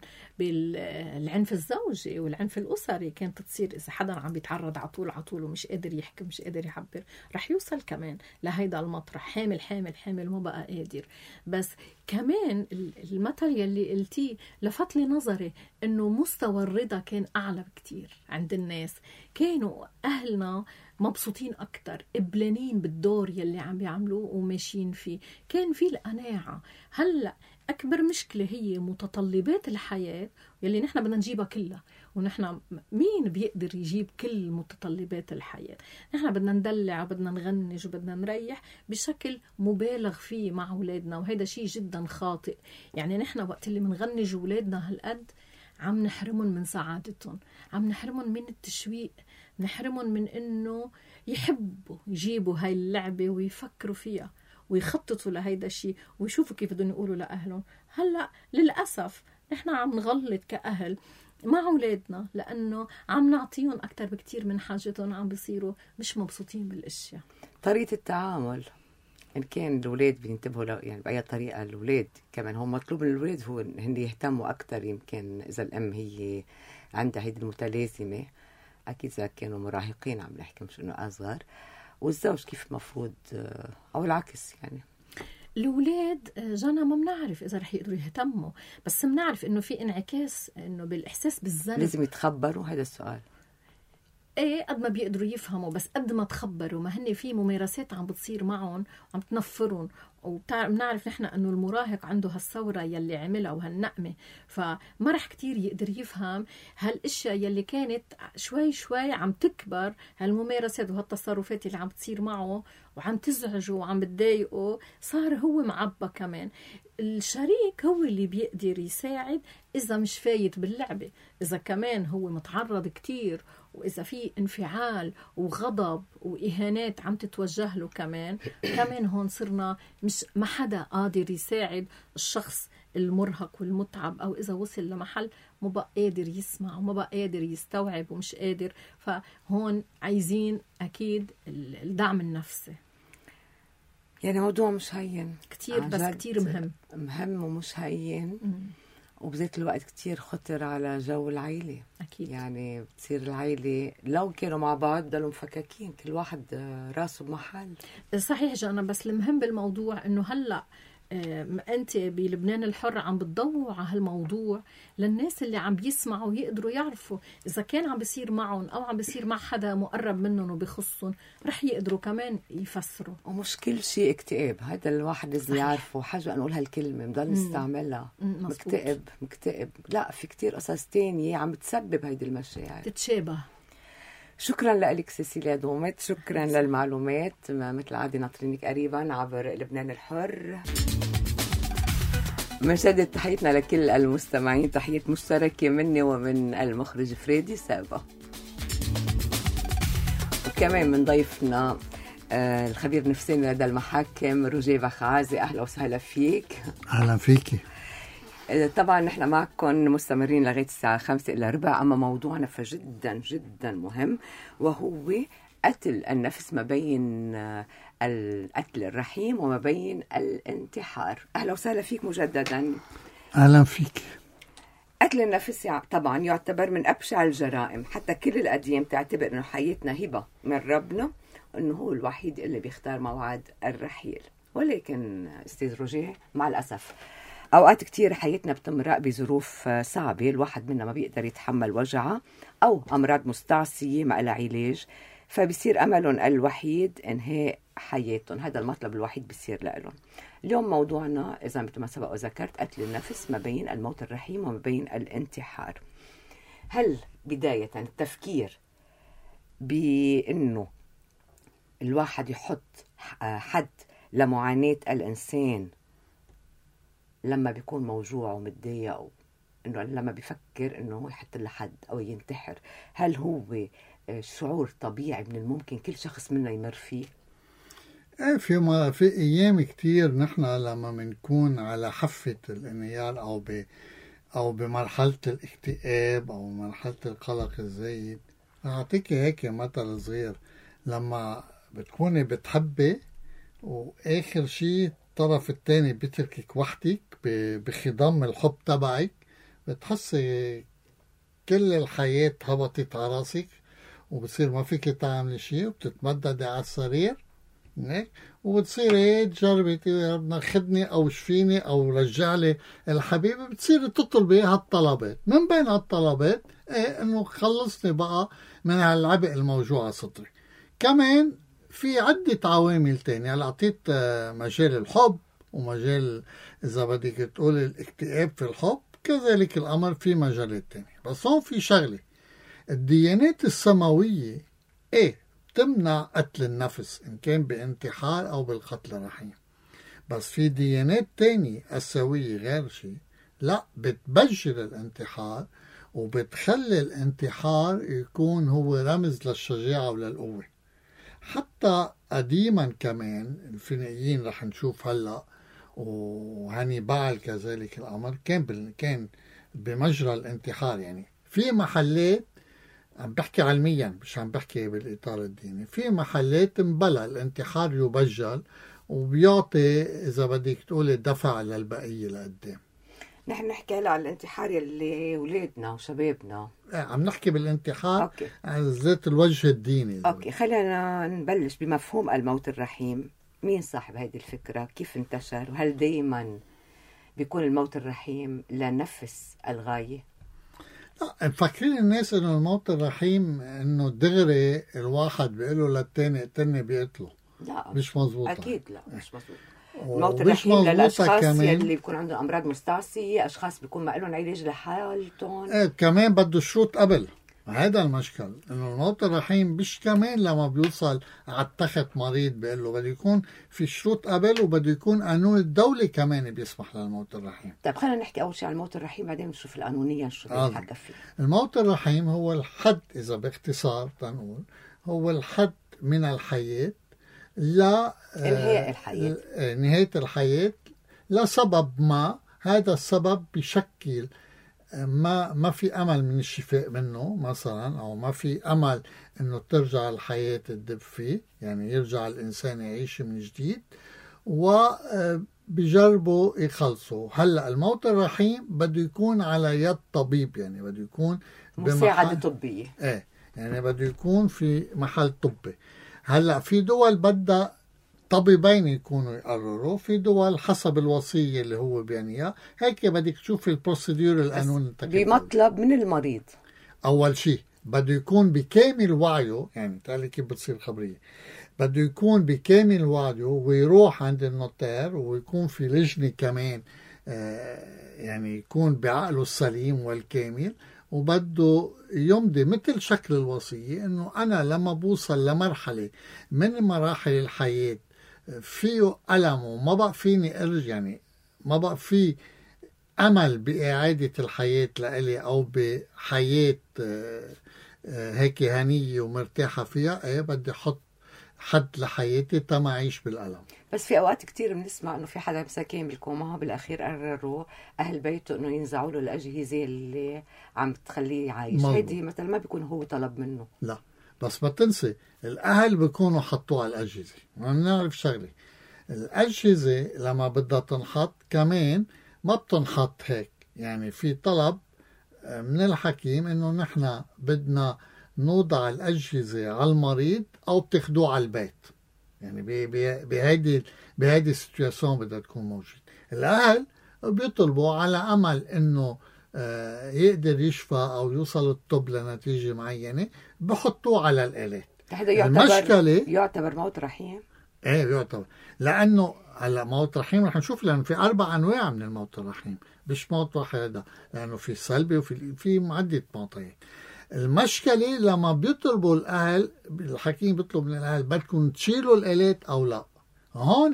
بالعنف الزوجي والعنف الأسري. كانت تصير إذا حدا عم بيتعرض عطول عطول ومش قادر يحكي مش قادر يعبر رح يوصل كمان لهيدا المطرح حامل حامل حامل ما بقى قادر. بس كمان المثل يلي قلتيه لفت لي نظري إنه مستوى الرضا كان أعلى بكتير عند الناس. كانوا أهلنا مبسوطين أكتر، قبلانين بالدور يلي عم بيعملوه وماشيين فيه. كان في القناعة. هلأ أكبر مشكلة هي متطلبات الحياة يلي نحن بدنا نجيبها كلها، ونحن مين بيقدر يجيب كل متطلبات الحياة؟ نحن بدنا ندلع وبدنا نغنج وبدنا نريح بشكل مبالغ فيه مع أولادنا، وهذا شيء جدا خاطئ. يعني نحن وقت اللي منغنج أولادنا هالقد عم نحرمهم من سعادتهم، عم نحرمهم من التشويق، نحرمهم من إنه يحبوا يجيبوا هاي اللعبة ويفكروا فيها ويخططوا لهيدا الشيء ويشوفوا كيف بدهم يقولوا لأهلهم. هلأ للأسف نحن عم نغلط كأهل مع أولادنا لأنه عم نعطيهم أكتر بكتير من حاجتهم، عم بيصيروا مش مبسوطين بالأشياء. طريقة التعامل إن كان الأولاد بينتبهوا ل... يعني بأي طريقة الأولاد كمان هم مطلوب من الأولاد هو هن يهتموا أكتر. يمكن إذا الأم هي عندها هيدي المتلازمة أكيد إذا كانوا مراهقين عم نحكي مش إنه أصغر، والزوج كيف مفروض أو العكس يعني. الأولاد جانا ما بنعرف إذا رح يقدروا يهتموا، بس بنعرف إنه في انعكاس إنه بالإحساس بالذنب. لازم يتخبروا؟ هذا السؤال. ايه قد ما بيقدروا يفهموا، بس قد ما تخبروا ما هن في ممارسات عم بتصير معهم وعم تنفرهم. وبنعرف نحن انه المراهق عنده هالثوره يلي عملها وهالنقمه، فما رح كتير يقدر يفهم هالاشياء يلي كانت شوي شوي عم تكبر، هالممارسات وهالتصرفات اللي عم تصير معه وعم تزعجه وعم بتضايقه، صار هو معبى كمان. الشريك هو اللي بيقدر يساعد إذا مش فايت باللعبة، إذا كمان هو متعرض كتير، وإذا في انفعال وغضب وإهانات عم تتوجه له كمان كمان هون صرنا مش ما حدا قادر يساعد الشخص المرهق والمتعب، أو إذا وصل لمحل ما بقى قادر يسمع وما بقى قادر يستوعب ومش قادر. فهون عايزين أكيد الدعم النفسي. يعني موضوع مش هين كتير، بس كتير مهم مهم ومش هين، وبذات الوقت كتير خطر على جو العيلة. أكيد. يعني بتصير العيلة لو كانوا مع بعض ضلوا مفككين، كل واحد راسه بمحل. صحيح جانا، بس المهم بالموضوع إنه هلأ أنت بلبنان الحر عم بتضووا على هالموضوع للناس اللي عم بيسمعوا يقدروا يعرفوا إذا كان عم بيصير معهم أو عم بيصير مع حدا مقرب منهم وبيخصهم، رح يقدروا كمان يفسروا. ومش كل شيء اكتئاب، هذا الواحد لازم يعرفه. حاجة نقول هالكلمة مضل نستعملها مكتئب مكتئب، لا، في كتير قصص تانية عم بتسبب هيدي المشاعر تتشابه. شكرا لك سيسيليا دومت، شكرا للمعلومات. مثل عادي ناطرينك قريبا عبر لبنان الحر. بنجدد تحيتنا لكل المستمعين، تحية مشتركة مني ومن المخرج فريدي سابا، وكمان من ضيفنا آه الخبير النفساني لدى المحاكم روجيه بخعازي. أهلا وسهلا فيك. أهلا فيكي. طبعا نحن معكم مستمرين لغاية الساعة خمسة إلا ربع، أما موضوعنا فجدا جدا مهم، وهو قتل النفس ما بين القتل الرحيم وما بين الانتحار. أهلا وسهلا فيك مجددا. أهلا فيك. قتل النفس طبعا يعتبر من أبشع الجرائم، حتى كل الأديان تعتبر أنه حياتنا هبة من ربنا، أنه هو الوحيد اللي بيختار موعد الرحيل. ولكن أستاذ روجيه مع الأسف أوقات كتير حياتنا بتمرق بظروف صعبة، الواحد منا ما بيقدر يتحمل وجعها، أو أمراض مستعصية ما لها علاج، فبصير أملهم الوحيد إنهاء حياتهم. هذا المطلب الوحيد بصير لهم. اليوم موضوعنا إذا مثل ما سبق وذكرت قتل النفس ما بين الموت الرحيم وما بين الانتحار. هل بداية التفكير بأنه الواحد يحط حد لمعاناة الإنسان لما بيكون موجوع ومتضايق، أو إنه لما بيفكر إنه هو يحط لحد أو ينتحر، هل هو شعور طبيعي من الممكن كل شخص منا يمر فيه؟ ايه، في ما في ايام كتير نحن لما بنكون على حافة الانهيار او ب او بمرحلة الاكتئاب او مرحلة القلق الزايد. اعطيكي هيك مثل صغير، لما بتكوني بتحبي واخر شيء الطرف الثاني بيتركك وحدك بخضم الحب تبعك، بتحسي كل الحياة هبطت على راسك وبتصير ما فيك تعملي شيء، وبتتمددي على السرير هيك، وبتصيري تجربي ربنا خدني او شفيني او رجعلي الحبيبه، بتصيري تطلبي هالطلبات. من بين هالطلبات ايه انه خلصني بقى من هالعبء الموجوع على صدري. كمان في عدة عوامل تانية، هلا اعطيت مجال الحب ومجال اذا بدك تقول الاكتئاب في الحب، كذلك الامر في مجالات تانية. بس هون في شغله، الديانات السماويه ايه تمنع قتل النفس إن كان بانتحار أو بالقتل الرحيم، بس في ديانات تانية أسوية غير شيء لا بتبجل الانتحار وبتخلي الانتحار يكون هو رمز للشجاعة وللقوة. حتى قديما كمان الفينيقيين رح نشوف هلأ وهانيبال كذلك الأمر كان كان بمجرى الانتحار. يعني في محلات، عم بحكي علميا مش عم بحكي بالإطار الديني، في محلات مبلى الانتحار يبجل وبيعطي إذا بدك تقولي دفع للبقية لقدام. نحن نحكي هلا على الانتحار اللي ولادنا وشبابنا. آه، عم نحكي بالانتحار أوكي. عن ذات الوجه الديني. اوكي، خلينا نبلش بمفهوم الموت الرحيم. مين صاحب هذه الفكرة؟ كيف انتشر؟ وهل دائما بيكون الموت الرحيم لنفس الغاية؟ لا، مفكرين الناس انه الموت الرحيم انه دغري الواحد بيقوله للتاني اقتلني بيقتله. لا مش مظبوط. اكيد لا مش مظبوط. ومش الموت الرحيم مظبوطة للاشخاص كمان. يلي بيكون عندهم امراض مستعصية، اشخاص بيكون ما لهم علاج لحالتهم. ايه كمان بده شروط قبل. هذا المشكل انه الموت الرحيم مش كمان لما بيوصل على التخت مريض بيقول له، بده يكون في شروط قبل، وبده يكون قانون الدولة كمان بيسمح للموت الرحيم. طيب خلينا نحكي اول شيء عن الموت الرحيم، بعدين نشوف القانونية شو آه. بيتحكى فيه. الموت الرحيم هو الحد، اذا باختصار تنقول، هو الحد من الحياة لا انهاء الحياة، نهاية الحياة لسبب ما. هذا السبب بشكل ما ما في أمل من الشفاء منه مثلا، أو ما في أمل أنه ترجع الحياة تدب فيه، يعني يرجع الإنسان يعيش من جديد، وبيجربوا يخلصوا. هلأ الموت الرحيم بده يكون على يد طبيب، يعني بده يكون مساعدة طبية. ايه يعني بده يكون في محل طبي. هلأ في دول بدها طبيبين يكونوا يقرروا، في دول حسب الوصية اللي هو بيعنيها. هيك بدك تشوف البروسيدور القانون بمطلب من المريض. أول شيء بده يكون بكامل وعيه، يعني تعالي كيف بتصير خبرية، بده يكون بكامل وعيه ويروح عند النوتار، ويكون في لجنة كمان آه يعني يكون بعقله السليم والكامل، وبده يمضي مثل شكل الوصية انه انا لما بوصل لمرحلة من مراحل الحياة فيه ألم وما بقى فيني ارجع، يعني ما بقى في امل بإعادة الحياة لإلي او بحياة هيك هنية ومرتاحة فيها، ايه بدي احط حد لحياتي تما اعيش بالألم. بس في اوقات كتير بنسمع انه في حدا مساكين بالكوما بالاخير قرروا اهل بيته انه ينزعوا له الاجهزه اللي عم تخليه عايش. هيدي مثلا ما بيكون هو طلب منه. لا بس ما تنسي الاهل بيكونوا حطوها على الاجهزه. ما بنعرف شغله، الاجهزه لما بدها تنحط كمان ما بتنحط هيك، يعني في طلب من الحكيم انه نحن بدنا نوضع الاجهزه على المريض او بتاخدوه على البيت. يعني بهيدي بهيدي السيتواسيون بدها تكون موجود. الاهل بيطلبوا على امل انه يقدر يشفى او يوصل الطب لنتيجه معينه، بحطوه على الالات. هذا يعتبر المشكله يعتبر موت رحيم. ايه يعتبر، لانه هلا موت رحيم رح نشوف، لانه في اربع انواع من الموت الرحيم، مش موت واحد هذا، لانه في سلبي وفي في عده موتات. المشكله لما بيطلبوا الاهل، الحكيم بيطلب من الاهل بدكم تشيلوا الالات او لا. هون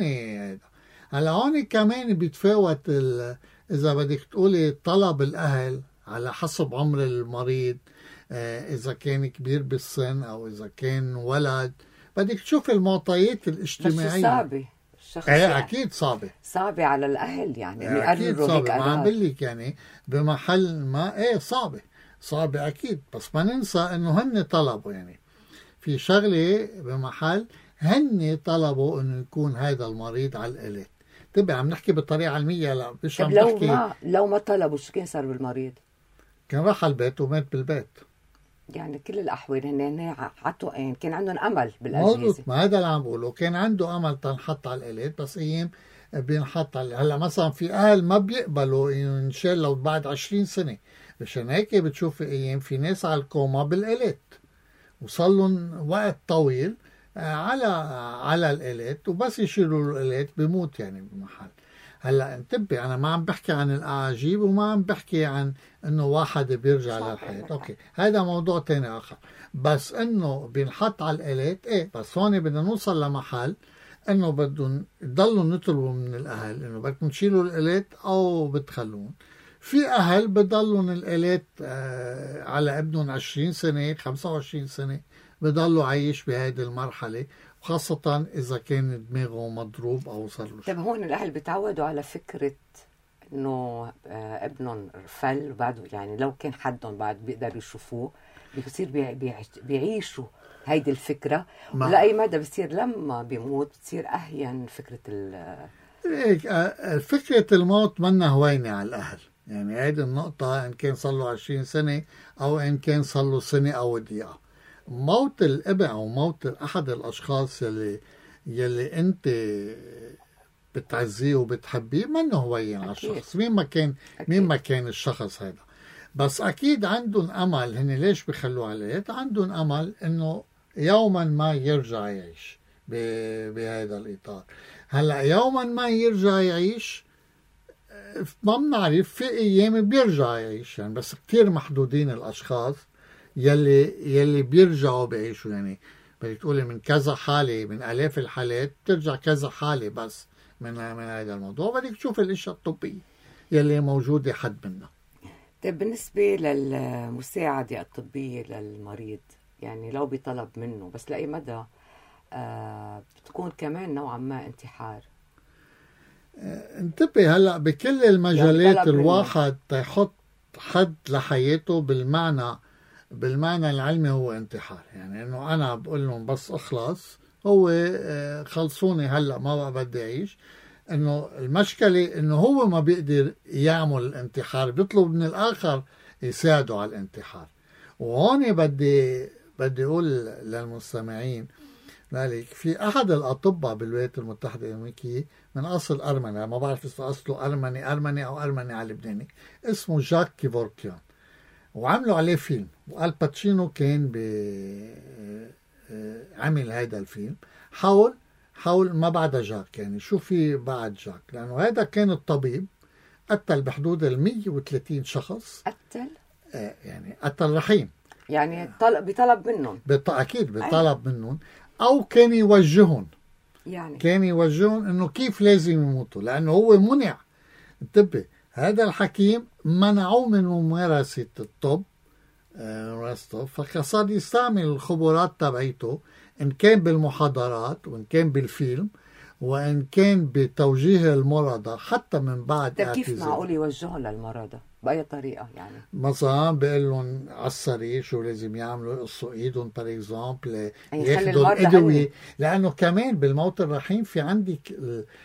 هلا هون كمان بيتفاوت اذا بدك تقولي طلب الاهل على حسب عمر المريض، اذا كان كبير بالسن او اذا كان ولد. بدك تشوف المعطيات الاجتماعيه. بس صعبه الشخص ايه يعني. اكيد صعبه صعبه على الاهل، يعني اكيد صعبه. ما عم بقول لك يعني بمحل ما ايه صعبه صعبه اكيد. بس ما ننسى انه هن طلبوا، يعني في شغله بمحل هن طلبوا انه يكون هذا المريض على الالات. تبع عم نحكي بطريقه علميه، لا مش عم لو نحكي. ما لو ما طلبوا شو كان صار بالمريض؟ كان راح على البيت ومات بالبيت. يعني كل الاحوال هن هن عطوا كان عندهم امل بالاجهزه. ما هذا اللي عم بقوله، كان عنده امل تنحط على الالات، بس ايام بينحط على. هلا مثلا في اهل ما بيقبلوا ينشال لو بعد عشرين سنه، مشان هيك بتشوفي ايام في ناس على الكوما بالالات وصل لهم وقت طويل على على الالات، وبس يشيلوا الالات بموت يعني بمحل. هلا انتبه، انا ما عم بحكي عن الاعاجيب وما عم بحكي عن انه واحد بيرجع للحياه، اوكي هذا موضوع تاني اخر. بس انه بينحط على الالات ايه، بس هون بدنا نوصل لمحل انه بدهم يضلوا نطلبوا من الاهل انه بدكم تشيلوا الالات او بتخلون. في اهل بضلوا الالات آه على ابنهم عشرين سنه خمسة وعشرين سنه، بضلوا عايش بهذه المرحله، خاصة إذا كان دماغه مضروب أو صار له. طيب هون الأهل بيتعودوا على فكرة إنه ابنهم فل، وبعده يعني لو كان حدهم بعد بيقدروا يشوفوه، بيصير بيعيشوا هيدي الفكرة. ولأي مدى بصير لما بيموت بتصير أهين فكرة ال فكرة الموت منا هوينة على الأهل، يعني هذه النقطة إن كان صار له عشرين سنة أو إن كان صار له سنة أو دقيقة. موت الأب أو موت أحد الأشخاص يلي يلي أنت بتعزيه وبتحبيه منه هوين على الشخص، مين ما كان مين ما كان الشخص هذا. بس أكيد عندهم أمل، هن ليش بيخلوه عليه؟ عندهم أمل إنه يوما ما يرجع يعيش بهذا الإطار. هلا يوما ما يرجع يعيش ما بنعرف، في أيام بيرجع يعيش يعني، بس كتير محدودين الأشخاص يلي يلي بيرجعوا بيعيشوا. يعني بدك تقولي من كذا حالة، من آلاف الحالات بترجع كذا حالة بس من من هذا الموضوع. بدك تشوف الأشياء الطبية يلي موجودة حد منها. طيب بالنسبة للمساعدة الطبية للمريض، يعني لو بطلب منه، بس لأي مدى آه بتكون كمان نوعا ما انتحار؟ آه انتبه، هلأ بكل المجالات يعني الواحد يحط حد لحياته بالمعنى بالمعنى العلمي هو انتحار. يعني انه انا بقول لهم بس اخلص، هو آه خلصوني هلأ ما بقى بدي اعيش. انه المشكلة انه هو ما بيقدر يعمل الانتحار، بيطلب من الاخر يساعده على الانتحار. وهون بدي بدي اقول للمستمعين ذلك، في احد الاطباء بالولايات المتحدة الامريكية من اصل ارمني، ما بعرف اذا اصله ارمني ارمني او ارمني على لبناني، اسمه جاك كيفوركيان، وعملوا عليه فيلم، والباتشينو كان عمل هذا الفيلم حول حول ما بعد جاك. يعني شو في بعد جاك، لأنه هذا كان الطبيب قتل بحدود ال مية وثلاثين شخص. قتل؟ آه يعني قتل رحيم، يعني طلب بطلب منهم، بط... أكيد بطلب منهم، أو كان يوجههم، يعني كان يوجههم إنه كيف لازم يموتوا، لأنه هو منع. انتبه، هذا الحكيم منعوه من ممارسة الطب، آه فصار يستعمل الخبرات تبعيته، إن كان بالمحاضرات وإن كان بالفيلم وإن كان بتوجيه المرضى حتى من بعد اعتزال. كيف معقول يوجههم للمرضى؟ بأي طريقة يعني؟ مثلا بيقول لهم على السرير شو لازم يعملوا، يقصوا ايدهم بار اكزامبل، ياخذوا الأدوية، لأنه كمان بالموت الرحيم في عندك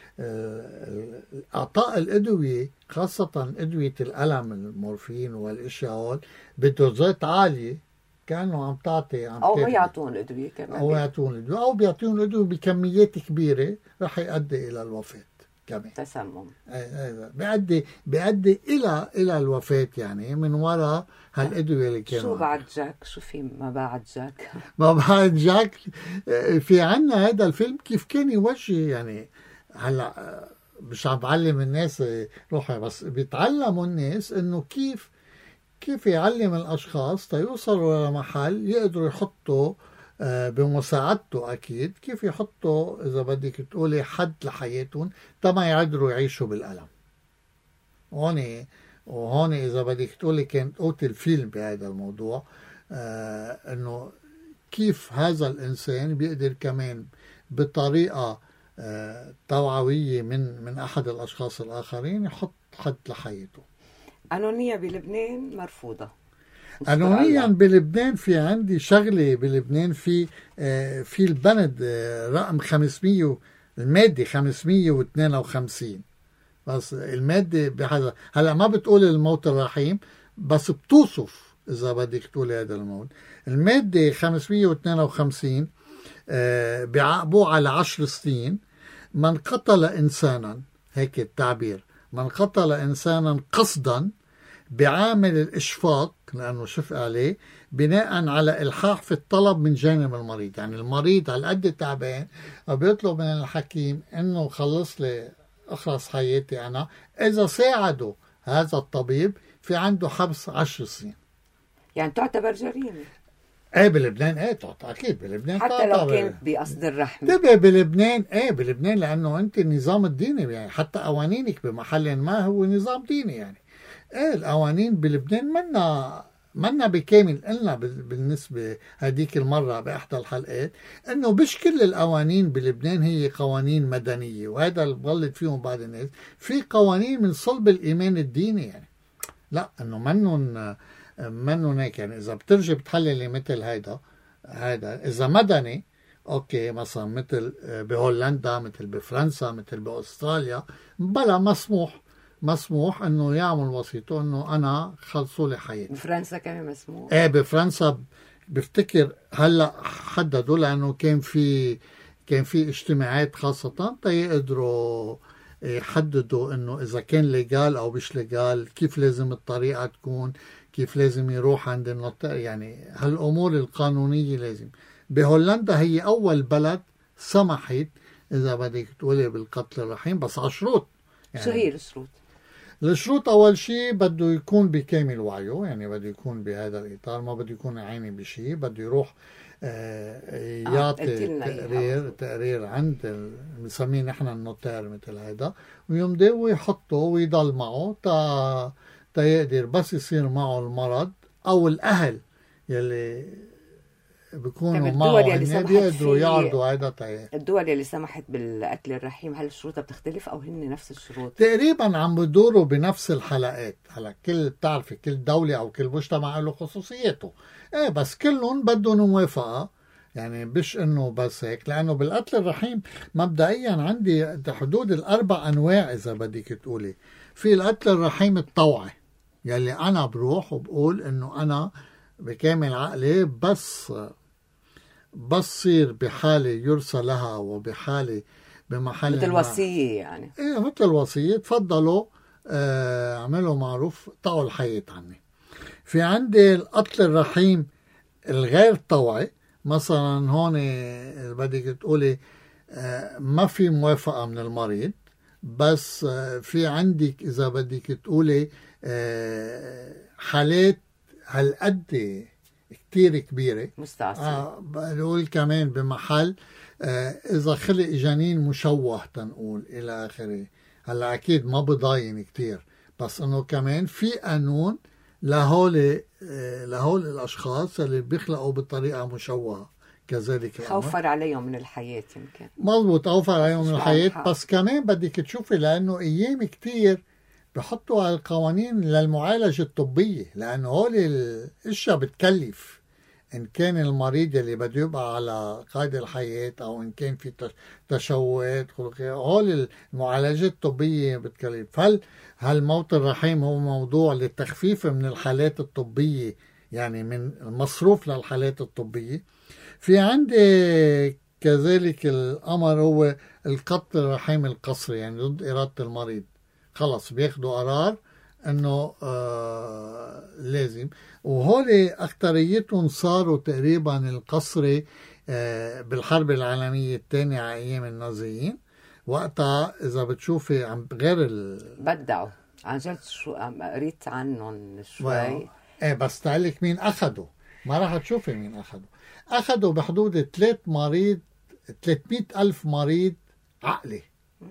إعطاء الأدوية، خاصة أدوية الألم المورفين والأشياء هول بدوزات عالية، كانوا عم تعطي عم او ما يعطون الادويه كمان، او يعطون الادويه او بيعطون الادويه بكميات كبيره رح يؤدي الى الوفاه كمان، تسمم. بيؤدي بيؤدي الى الى الوفاه يعني من وراء هالادويه اللي كانوا. شو بعد جاك؟ شو في ما بعد جاك؟ ما بعد جاك في عنا هذا الفيلم كيف كان يوجه. يعني هلا مش عم بعلم الناس روحي، بس بيتعلموا الناس انه كيف كيف يعلم الأشخاص تيوصلوا لمحل يقدروا يحطوا بمساعدته أكيد، كيف يحطوا إذا بدك تقولي حد لحياتهم تما يقدروا يعيشوا بالألم. هون وهون إذا بدك تقولي كانت قوة الفيلم بهذا الموضوع، آه إنه كيف هذا الإنسان بيقدر كمان بطريقة آه توعوية من من أحد الأشخاص الآخرين يحط حد لحياته. قانونيا بلبنان مرفوضة. قانونيا بلبنان في عندي شغلة بلبنان في في البند رقم خمسمية، المادة خمسمية واثنين وخمسين، بس المادة بحذا هلا ما بتقول الموت الرحيم بس بتوصف إذا بدك تقول هذا الموت. المادة خمسمية واثنين وخمسين بيعاقبوه على عشر سنين من قتل إنسانا، هيك التعبير، من قتل إنسانا قصدا بعامل الإشفاق، لأنه شفق عليه بناء على إلحاح في الطلب من جانب المريض. يعني المريض على قد تعبان وبيطلب من الحكيم إنه خلص لي أخلص حياتي أنا، إذا ساعده هذا الطبيب في عنده حبس عشر سنين. يعني تعتبر جريمة؟ ايه بلبنان ايه تعتبر اكيد بلبنان حتى لو كانت بقصد الرحمة. تبقى بلبنان ايه بلبنان لانه انت النظام الديني يعني حتى قوانينك بمحل ما هو نظام ديني. يعني ايه القوانين بلبنان منا منا بكامل. قلنا بالنسبة هديك المرة بإحدى الحلقات انه مش كل القوانين بلبنان هي قوانين مدنية، وهذا اللي بغلط فيهم بعض الناس. في قوانين من صلب الإيمان الديني، يعني لا انه منن منن هيك. يعني اذا بترجي بتحللي مثل هيدا هيدا اذا مدني اوكي، مثلا مثل بهولندا، مثل بفرنسا، مثل باستراليا، بلا مسموح مسموح انه يعمل وسيطه انه انا خلصوا لي حياتي. بفرنسا كمان مسموح. ايه بفرنسا بفتكر هلا حددوا لانه كان في كان في اجتماعات خاصه تيقدروا يحددوا انه اذا كان ليجال او مش ليجال، كيف لازم الطريقه تكون، كيف لازم يروح عند النوتار، يعني هالامور القانونيه لازم. بهولندا هي اول بلد سمحت اذا بدك تقولي بالقتل الرحيم، بس على شروط. يعني شو هي الشروط؟ الشروط اول شيء بده يكون بكامل وعيه، يعني بده يكون بهذا الاطار، ما بده يكون عيني بشيء، بده يروح آه يعطي آه تقرير تقرير عند بنسميه نحن النوتار مثل هذا، ويمضي ويحطه ويضل معه تا تا يقدر بس يصير معه المرض او الاهل يلي بيكونوا معه هن بيقدروا يعرضوا هذا طيب. الدول اللي سمحت بالقتل الرحيم هل شروطها بتختلف او هن نفس الشروط؟ تقريبا عم بدوروا بنفس الحلقات. هلا كل بتعرفي كل دولة او كل مجتمع له خصوصياته، ايه بس كلهم بدهم موافقة، يعني مش انه بس هيك، لانه بالقتل الرحيم مبدئيا عندي حدود الاربع انواع اذا بدك تقولي. في القتل الرحيم الطوعي يلي انا بروح وبقول انه انا بكامل عقلي بس بس صير بحالة يرسى لها وبحالة بمحل مثل الوصية يعني. ايه مثل الوصية، تفضلوا آه عملوا معروف طعوا الحياة عني. في عندي القتل الرحيم الغير طوعي، مثلا هون بدك تقولي آه ما في موافقة من المريض، بس آه في عندك إذا بدك تقولي آه حالات هالقد كتير كبيرة مستعصية. آه بقول كمان بمحل آه إذا خلق جنين مشوه تنقول إلى آخره. هلا أكيد ما بضاين كتير، بس إنه كمان في قانون لهول آه لهول الأشخاص اللي بيخلقوا بطريقة مشوهة كذلك. أوفر عليهم من الحياة يمكن. مضبوط، أوفر عليهم من الحياة. بس كمان بدك تشوفي لأنه أيام كتير بحطوا على القوانين للمعالجة الطبية، لأنه هول الأشياء بتكلف، إن كان المريض اللي بده يبقى على قيد الحياة أو إن كان في تشوهات خلقية، هول المعالجات الطبية بتكلف. هل هالموت الرحيم هو موضوع للتخفيف من الحالات الطبية، يعني من المصروف للحالات الطبية. في عندي كذلك الأمر هو القتل الرحيم القسري، يعني ضد إرادة المريض، خلص بياخدوا قرار انه آه لازم. وهولي اكتريتهم صاروا تقريبا القسري آه بالحرب العالمية الثانية على ايام النازيين. وقتها اذا بتشوفي عم غير ال... بدعوا عن جد، شو قريت عنهم شوي. ايه بس تعلك مين اخذوا، ما راح تشوفي مين اخذوا. اخذوا بحدود ثلاث مريض ثلاثمئة الف مريض عقلي،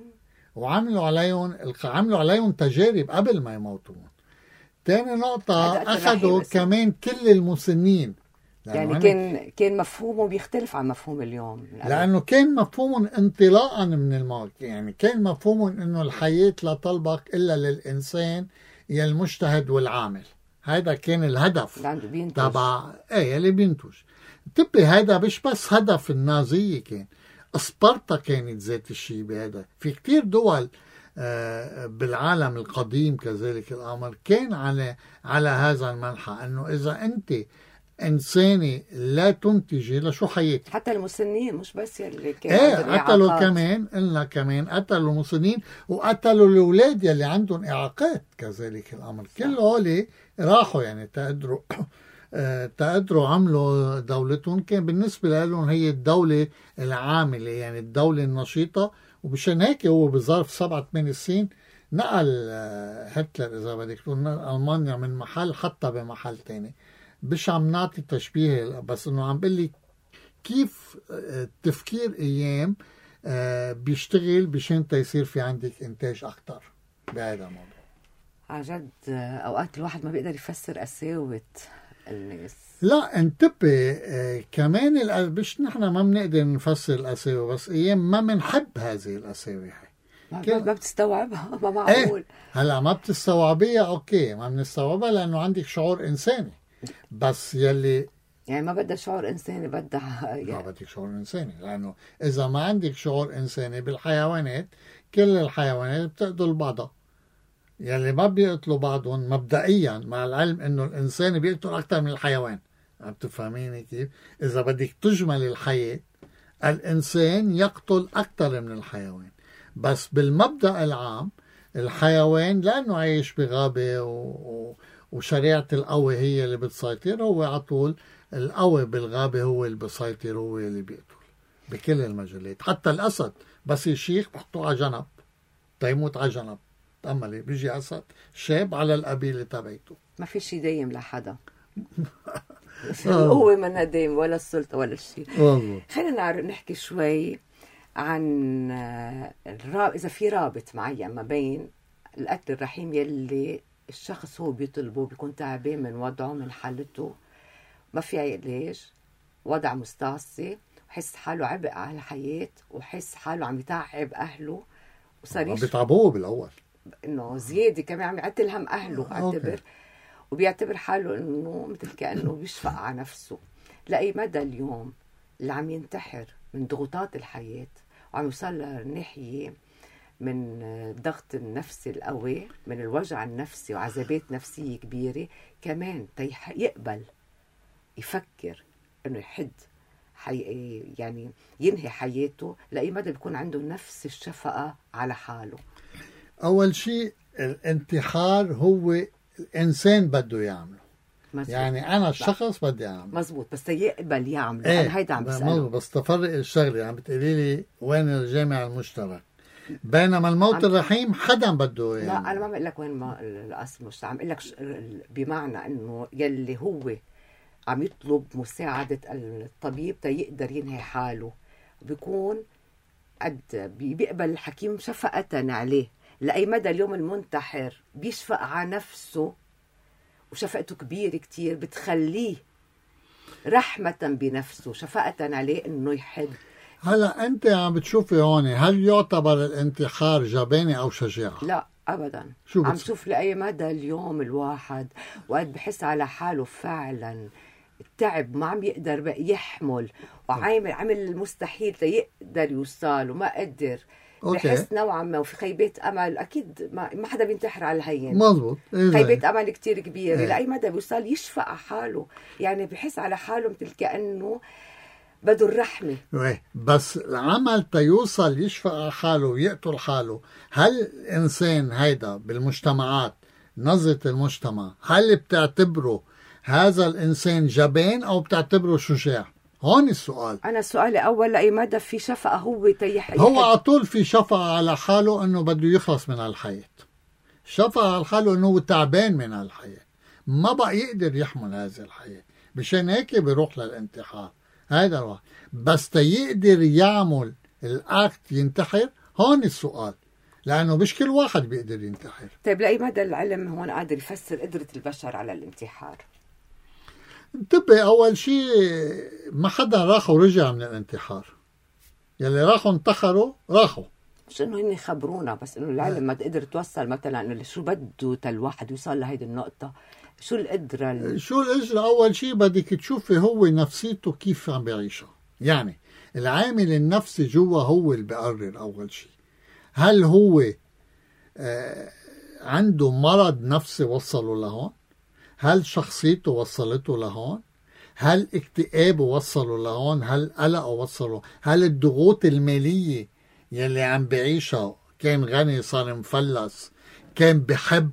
وعملوا عليهم عملوا عليهم تجارب قبل ما يموتون. تاني نقطة أخذوا كمان كل المسنين، يعني كان كان مفهومه بيختلف عن مفهوم اليوم، لأنه كان مفهوم انطلاقا من الموت، يعني كان مفهوم إنه الحياة لا تلبق إلا للإنسان يا المجتهد والعامل. هذا كان الهدف تبع ايه اللي بينتج. تبي هذا مش بس هدف النازية، كان اسبرتا كانت ذات الشيء بهذا. في كتير دول بالعالم القديم كذلك الأمر كان على على هذا المنحى، انه اذا انت انساني لا تنتجي لشو حياتي. حتى المسنين مش بس يلي كانوا ايه قتلوا كمان، قلنا كمان قتلوا المسنين وقتلوا الاولاد يلي عندهم اعاقات كذلك الامر. كل هولي راحوا يعني تقدروا تقدروا عملوا دولتهم. كان بالنسبة لهم هي الدولة العاملة، يعني الدولة النشيطة. وبشان هيك هو بظرف سبعة ثمان سنين نقل هتلر إذا بدك تقول ألمانيا من محل حتى بمحل تاني. مش عم نعطي تشبيه، بس إنه عم بقلي كيف التفكير أيام بيشتغل بشان تيصير في عندك إنتاج أكتر بهذا الموضوع. عن جد أوقات الواحد ما بيقدر يفسر قساوة الناس. لا انتبه آه كمان مش نحن ما بنقدر نفسر القساوة، بس ايام ما بنحب هذه القساوة. ما, ما بتستوعبها، ما معقول. ايه هلا ما بتستوعبيها، اوكي ما بنستوعبها لانه عندك شعور انساني، بس يلي يعني ما بدها شعور انساني، بدها يعني ما بدك شعور انساني، لانه اذا ما عندك شعور انساني بالحيوانات، كل الحيوانات بتقتل بعضها. يلي ما بيقتلوا بعضهم مبدئيا، مع العلم انه الانسان بيقتل اكثر من الحيوان. عم تفهميني كيف؟ اذا بدك تجمل الحياة، الانسان يقتل اكثر من الحيوان، بس بالمبدأ العام الحيوان لانه عايش بغابة و... وشريعة القوي هي اللي بتسيطر، هو على طول القوي بالغابة هو اللي بيسيطر، هو اللي بيقتل بكل المجالات. حتى الأسد بس يشيخ بحطوه على جنب تيموت على جنب. تأملي بيجي أسد شاب على القبيلة تبعته. ما في شيء دايم لحدا. القوة منها دايم، ولا السلطة ولا الشيء. خلينا نحكي شوي عن الراب... إذا في رابط معين ما بين القتل الرحيم يلي الشخص هو بيطلبه، بيكون تعبان من وضعه، من حالته، ما في علاج، وضع مستعصي، وحس حاله عبء على الحياة، وحس حاله عم يتعب أهله، وصار يش... بيتعبوه بالأول إنه زيادة كمان عم يعتل هم أهله. اعتبر وبيعتبر حاله إنه مثل كأنه بيشفق على نفسه. لأي مدى اليوم اللي عم ينتحر من ضغوطات الحياة وعم يوصل لناحية من الضغط النفسي القوي، من الوجع النفسي وعذابات نفسية كبيرة، كمان يقبل يفكر إنه يحد حي... يعني ينهي حياته، لأي مدى بيكون عنده نفس الشفقة على حاله. أول شيء الانتحار هو الإنسان بده يعمله. مزبوط. يعني أنا الشخص بدي أعمل مزبوط، بس يقبل يعمله. ايه؟ أنا هيدا عم بسأله. بس تفرق الشغلة. عم بتقولي لي وين الجامع المشترك، بينما الموت الرحيم حدا بده يعني. لا، أنا ما بقول لك وين ما الأصل مش عم بقول لك ش... بمعنى إنه يلي هو عم يطلب مساعدة الطبيب تيقدر ينهي حاله، بيكون قد بيقبل الحكيم شفقة عليه. لأي مدى اليوم المنتحر بيشفق على نفسه وشفقته كبيرة كتير، بتخليه رحمة بنفسه، شفقة عليه إنه يحد. هلا أنت عم بتشوفي هون، هل يعتبر الانتحار جبانة أو شجاعة؟ لا أبدا. شو عم شوف لأي مدى اليوم الواحد وقد بحس على حاله فعلا التعب، ما عم يقدر بقى يحمل، وعامل عمل المستحيل تيقدر يوصل وما قدر، بحس نوعا ما وفي خيبات امل. اكيد ما, ما حدا بينتحر على الهين. مزبوط. إيه خيبات امل كتير كبيره. إيه؟ لاي مدى بيوصل يشفق على حاله، يعني بحس على حاله مثل كانه بده الرحمه. إيه بس العمل تيوصل يشفق على حاله ويقتل حاله. هل الانسان هيدا بالمجتمعات، نظرة المجتمع، هل بتعتبره هذا الانسان جبان او بتعتبره شجاع؟ هون السؤال. أنا سؤالي أول، لأي مدى في شفقة هو تيح هو على طول في شفقة على حاله إنه بده يخلص من الحياة، شفقة على حاله إنه هو تعبان من الحياة، ما بقى يقدر يحمل هذه الحياة، مشان هيك بيروح للانتحار. هذا الواحد. بس تيقدر يعمل الأكت ينتحر، هون السؤال، لأنه مش كل واحد بيقدر ينتحر. طيب لأي مدى العلم هون قادر يفسر قدرة البشر على الانتحار؟ انتبه، أول شيء ما حدا راح ورجع من الانتحار. يلي راحوا انتحروا راحوا. مش إنه هن يخبرونا، بس إنه العلم ما تقدر توصل مثلا إنه شو بده تالواحد يوصل لهيدي النقطة، شو القدرة ال... شو القدرة؟ أول شيء بدك تشوفي هو نفسيته كيف عم بيعيشها. يعني العامل النفسي جوا هو اللي بيقرر. أول شيء هل هو آه عنده مرض نفسي وصله لهون؟ هل شخصيته وصلته لهون؟ هل اكتئابه وصله لهون؟ هل قلقه وصله؟ هل الضغوط المالية يلي عم بعيشها، كان غني صار مفلس، كان بحب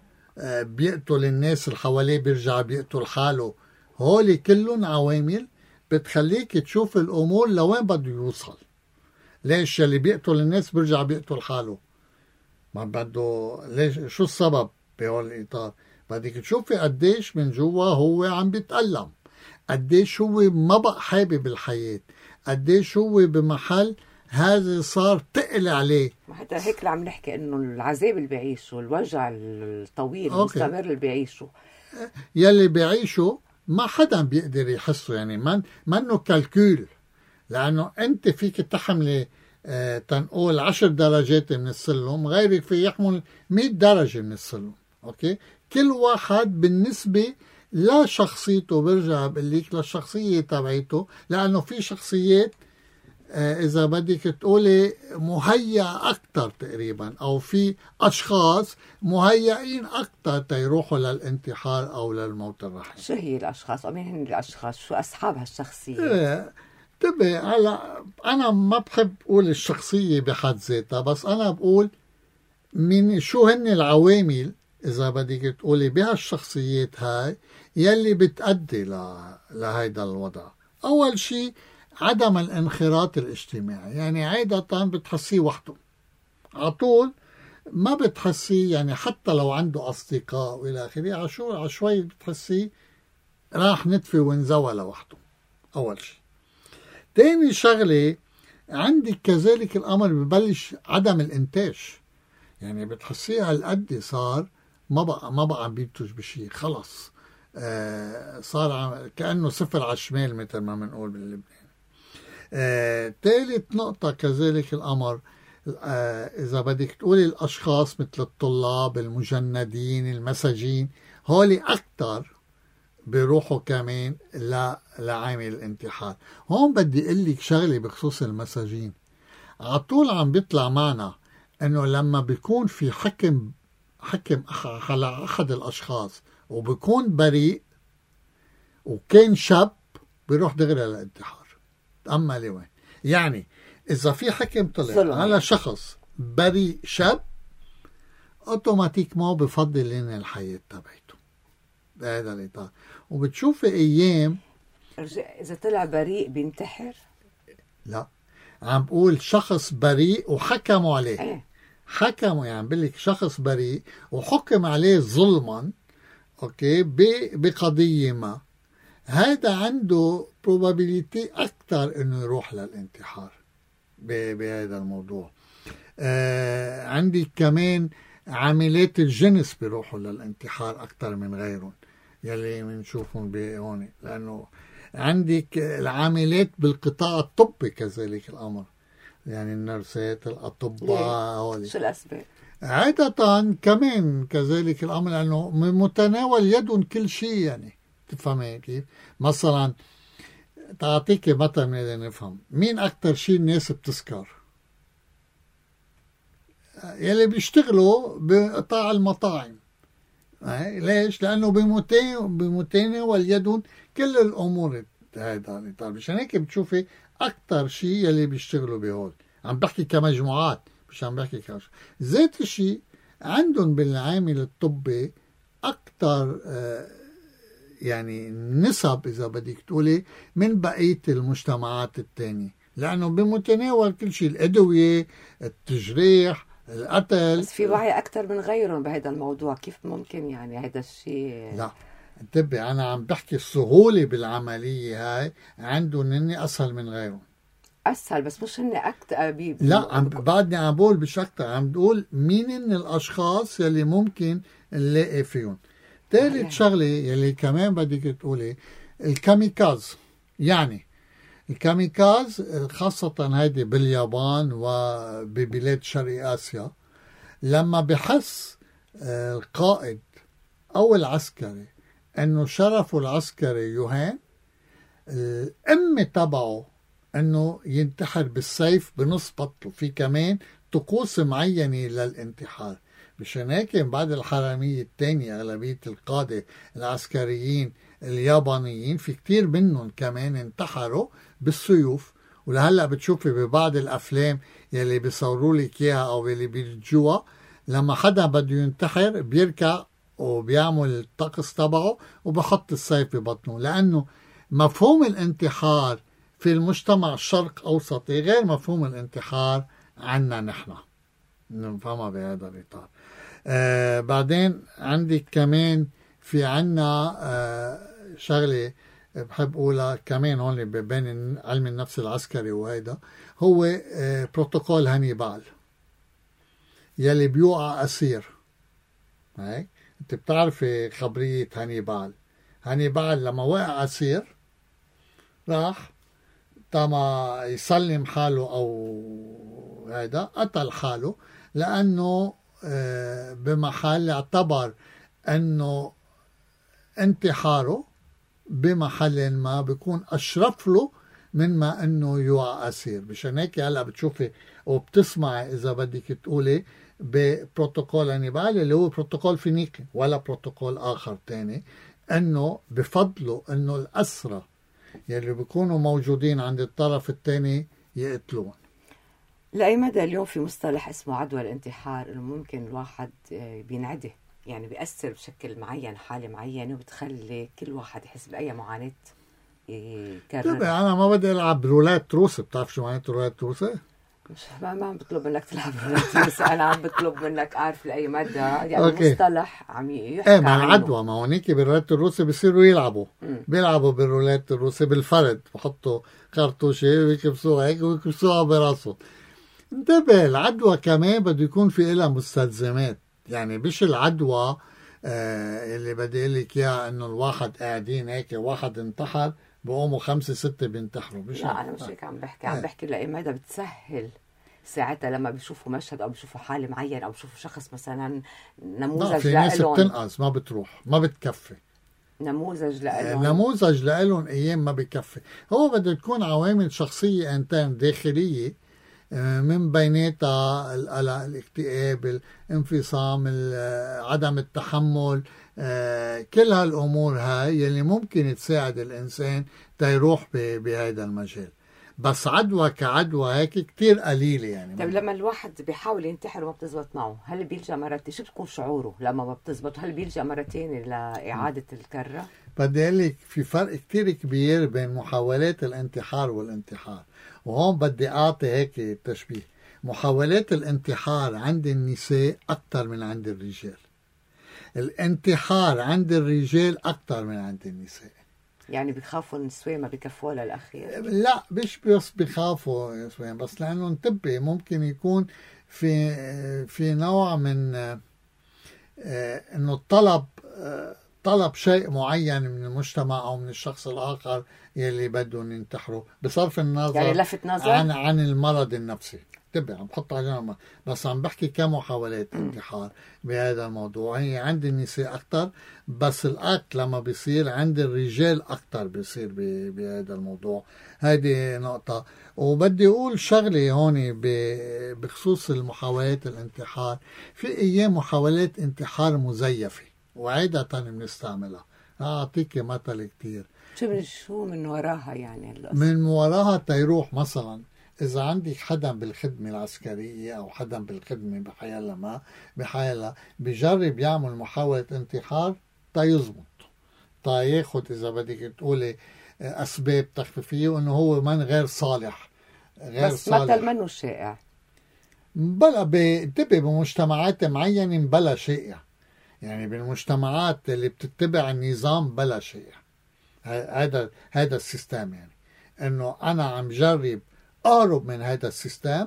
بيقتل الناس اللي حواليه بيرجع بيقتل حاله، هولي كلهم عوامل بتخليك تشوف الأمور لوين بده يوصل. ليش يلي بيقتل الناس بيرجع بيقتل حاله؟ ما بده ليش؟ شو السبب بهول الإطار؟ بدك تشوفي قديش من جوا هو عم بيتألم، قديش هو ما بقى حابب الحياة، قديش هو بمحل هذا صار تقل عليه. حتى هيك اللي عم نحكي انه العذاب اللي بيعيشه، الوجع الطويل المستمر اللي بيعيشه، يلي بيعيشه ما حدا بيقدر يحسه. يعني من منه كالكول، لأنه أنت فيك تحملي آه تنقول عشر درجات من السلم، غيرك في يحمل مئة درجة من السلم. أوكي، كل واحد بالنسبة لا شخصيته، برجع بقول لك للشخصية تبعيته، لأنه في شخصيات إذا بدك تقولي مهيأ أكتر تقريبا، أو في أشخاص مهيئين أكتر تيروحوا للانتحار أو للموت الرحيم. شو هي الأشخاص؟ أو مين هن الأشخاص؟ شو أصحاب هالشخصية؟ إيه انتبه، هلا أنا ما بحب أقول الشخصية بحد ذاتها، بس أنا بقول من شو هن العوامل إذا بدك تقولي بهالشخصيات هاي يلي بتأدي لهيدا الوضع. أول شيء عدم الانخراط الاجتماعي، يعني عادة بتحسيه وحده على طول، ما بتحسيه يعني حتى لو عنده أصدقاء وإلى آخره، عشو عشوي بتحسيه راح نتفي وانزوى لوحده. أول شيء. تاني شغلة عندك كذلك الأمر ببلش عدم الإنتاج، يعني بتحسيه هالقد صار ما بقى ما بقى عم بينتج بشيء، خلص آه صار كأنه صفر على الشمال مثل ما بنقول باللبنان. آه، ثالث نقطة كذلك الأمر آه، إذا بدك تقولي الأشخاص مثل الطلاب المجندين المساجين، هولي أكتر بيروحوا كمان لعامل الانتحار. هون بدي أقول لك شغلة بخصوص المساجين، على طول عم بيطلع معنا إنه لما بيكون في حكم حكم على أحد الأشخاص وبيكون بريء وكان شاب، بيروح دغري للانتحار. أما لوين؟ يعني إذا في حكم طلع على شخص بريء شاب، أوتوماتيك ما بفضل لنا الحياة تبعته بهذا الإطار. وبتشوفي أيام إذا طلع بريء بينتحر؟ لا، عم بقول شخص بريء وحكموا عليه. ايه؟ حكموا يعني بقولك شخص بريء وحكم عليه ظلما، أوكي، بقضية ما، هذا عنده probability أكتر إنه يروح للانتحار بهذا الموضوع. آه عندي كمان عاملات الجنس بيروحوا للانتحار أكتر من غيرهم يلي بنشوفهم بهون، لأنه عندك العاملات بالقطاع الطبي كذلك الأمر، يعني النرسات الأطباء هولي. شو الأسباب؟ عادة كمان كذلك الأمر، لأنه من متناول يدهم كل شيء، يعني تفهمي كيف؟ مثلا تعطيك مثلا بدنا نفهم مين أكتر شيء الناس بتسكر؟ يلي بيشتغلوا بقطاع المطاعم. ليش؟ لأنه بمتناول يدهم كل الأمور هذا. مشان هيك بتشوفي أكتر شيء يلي بيشتغلوا بهول، عم بحكي كمجموعات مش عم بحكي كاش. ذات الشيء عندهم بالعامل الطبي أكتر آه يعني نسب إذا بدك تقولي من بقية المجتمعات التانية، لأنه بمتناول كل شيء، الأدوية، التجريح، القتل. بس في وعي أكتر من غيرهم بهذا الموضوع، كيف ممكن يعني هذا الشيء؟ لا انتبه، أنا عم بحكي السهولة بالعملية هاي عندهم إني أسهل من غيرهم. أسهل بس مش هن أكتر بي... لا عم بعدني عم بقول مش أكتر، عم بقول مين إن الأشخاص يلي ممكن نلاقي فيهم. ثالث شغلة يلي كمان بدك تقولي الكاميكاز. يعني الكاميكاز خاصة هيدي باليابان وببلاد شرق آسيا، لما بحس القائد أو العسكري أنه شرفه العسكري يهان، الأم تبعه أنه ينتحر بالسيف بنص بطله. في كمان طقوس معينة للانتحار. مشان هيك بعد الحرامية الثانية أغلبية القادة العسكريين اليابانيين في كتير منهم كمان انتحروا بالسيوف. ولهلا بتشوفي ببعض الأفلام يلي بيصوروا لك إياها أو يلي بيرجوها، لما حدا بده ينتحر بيركع وبيعمل الطقس تبعه وبحط السيف ببطنه، لأنه مفهوم الانتحار في المجتمع الشرق أوسطي غير مفهوم الانتحار عنا نحن، نفهمها بهذا الإطار. آه بعدين عندك كمان في عنا آه شغلة بحب أقولها كمان هون بين علم النفس العسكري وهيدا، هو آه بروتوكول هانيبال يلي بيوقع أسير. هيك انت بتعرفي خبرية هانيبال. هانيبال لما وقع أسير راح تما يسلم حاله أو هيدا قتل حاله، لأنه بمحل اعتبر أنه انتحاره بمحل ما بيكون أشرف له من ما انه يوقع اسير. مشان هيك هلا بتشوفي وبتسمعي اذا بدك تقولي ببروتوكول هانيبال اللي هو بروتوكول فينيقي ولا بروتوكول اخر تاني، انه بفضلوا انه الاسرى يلي بيكونوا موجودين عند الطرف الثاني يقتلون. لأي مدى اليوم في مصطلح اسمه عدوى الانتحار، انه ممكن الواحد بينعدي، يعني بيأثر بشكل معين، حالة معينة، وبتخلي كل واحد يحس بأي معاناة يكرر؟ طبعا انا ما بدي العب رولات روسي. بتعرف شو معناته رولات روسي؟ مش ما, ما عم بطلب منك تلعب رولات روسي، انا عم بطلب منك اعرف لاي مدى يعني أوكي. مصطلح عم يحكى ايه مع عنه. العدوى، ما هونيك بالرولات الروسي بيصيروا يلعبوا م. بيلعبوا بالرولات الروسي بالفرد، بحطوا خرطوشه ويكبسوها هيك ويكبسوها براسهم. انتبه، العدوى كمان بده يكون في لها مستلزمات، يعني مش العدوى آه اللي بدي اقول لك اياها انه الواحد قاعدين هيك واحد انتحر بقوموا خمسه سته بينتحروا. مش لا انا مش هيك عم بحكي، عم بحكي لاي مدى بتسهل ساعتها لما بيشوفوا مشهد او بيشوفوا حاله معينه او بيشوفوا شخص مثلا نموذج في ناس لهم بتنقص ما بتروح ما بتكفي، نموذج لهم نموذج لهم ايام ما بيكفي. هو بده تكون عوامل شخصيه انتان داخليه من بيناتها القلق، الاكتئاب، الانفصام، عدم التحمل، كل هالامور هاي يلي ممكن تساعد الانسان تيروح بهذا المجال. بس عدوى كعدوى هيك كتير قليله يعني. طيب لما الواحد بيحاول ينتحر وما بتزبط معه، هل بيلجأ مرة؟ شو بتكون شعوره لما ما بتزبط؟ هل بيلجأ مرة تانية لإعادة الكرة؟ بدي اقول لك في فرق كتير كبير بين محاولات الانتحار والانتحار، وهون بدي اعطي هيك تشبيه. محاولات الانتحار عند النساء اكثر من عند الرجال، الانتحار عند الرجال اكثر من عند النساء. يعني بيخافوا النسوان ما بيكفوا للأخير؟ لا مش بس بيخافوا نسوان، بس لأنه انتبه ممكن يكون في في نوع من انه الطلب طلب شيء معين من المجتمع او من الشخص الاخر يلي بدهم ينتحروا، بصرف النظر يعني لفت نظر عن عن المرض النفسي. انتبه عم بحط على جنب، بس عم بحكي كمحاولات انتحار بهذا الموضوع. هي عند النساء اكثر، بس الاكت لما بيصير عند الرجال اكثر بيصير بهذا الموضوع. هذه نقطة. وبدي اقول شغلة هون بخصوص المحاولات الانتحار. في ايام محاولات انتحار مزيفة وعادة بنستعملها. أعطيك مثل كتير. شو شو من وراها يعني القصة؟ من وراها تيروح مثلا إذا عندك حدا بالخدمة العسكرية أو حدا بالخدمة بحيالله ما بحيالله بجرب يعمل محاولة انتحار تيزبط، تياخد إذا بدك تقولي أسباب تخفيفية وإنه هو من غير صالح غير بس صالح. مثل منه شائع بلا بانتبه بمجتمعات معينة بلا شائع، يعني بالمجتمعات اللي بتتبع النظام بلا شيء. هذا هذا السيستم، يعني انه انا عم جرب اقرب من هذا السيستم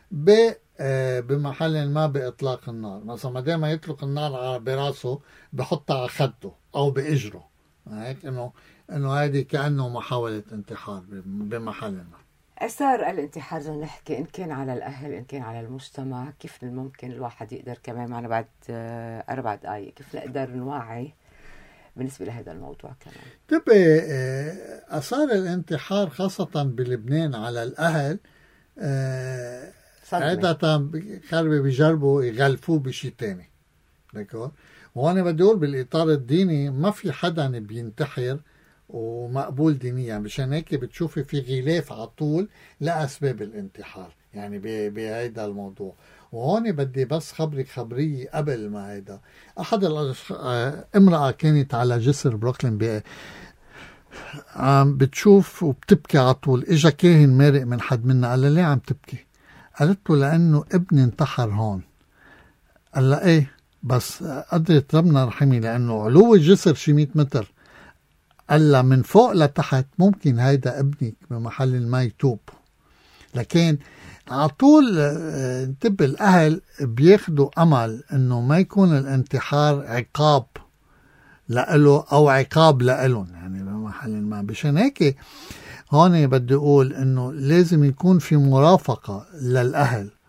بمحل ما باطلاق النار. مثلا ما دام يطلق النار براسه بحطها على خده او باجره، هيك انه انه هذه كانه محاوله انتحار بمحل ما. أثار الانتحار زي نحكي إن كان على الأهل إن كان على المجتمع، كيف ممكن الواحد يقدر كمان معنا بعد أربع دقايق كيف نقدر نوعي بالنسبة لهذا الموضوع كمان؟ تبقى أثار الانتحار خاصة بلبنان على الأهل عادة خربي بيجربوا يغلفوه بشي تاني. وأنا بدي أقول بالإطار الديني ما في حدا بينتحر ومقبول دينيا، مشان هيك بتشوفي في غلاف على طول لأسباب الانتحار يعني بهيدا الموضوع. وهون بدي بس خبرك خبرية قبل ما هيدا. أحد الأش... امرأة كانت على جسر بروكلين ب... عم بتشوف وبتبكي على طول. إجا كاهن مارق من حد منا قال لها ليه عم تبكي؟ قالت له لأنه ابني انتحر هون. قال لها ايه بس قدرت ربنا رحمي لأنه علو الجسر شي مية متر. قال لها من فوق لتحت ممكن هيدا ابنك بمحل ما يتوب. لكن على طول انتبه الأهل بياخدوا أمل إنه ما يكون الانتحار عقاب لأله أو عقاب لألهم يعني بمحل ما. بشان هيك هون بدي أقول إنه لازم يكون في مرافقة للأهل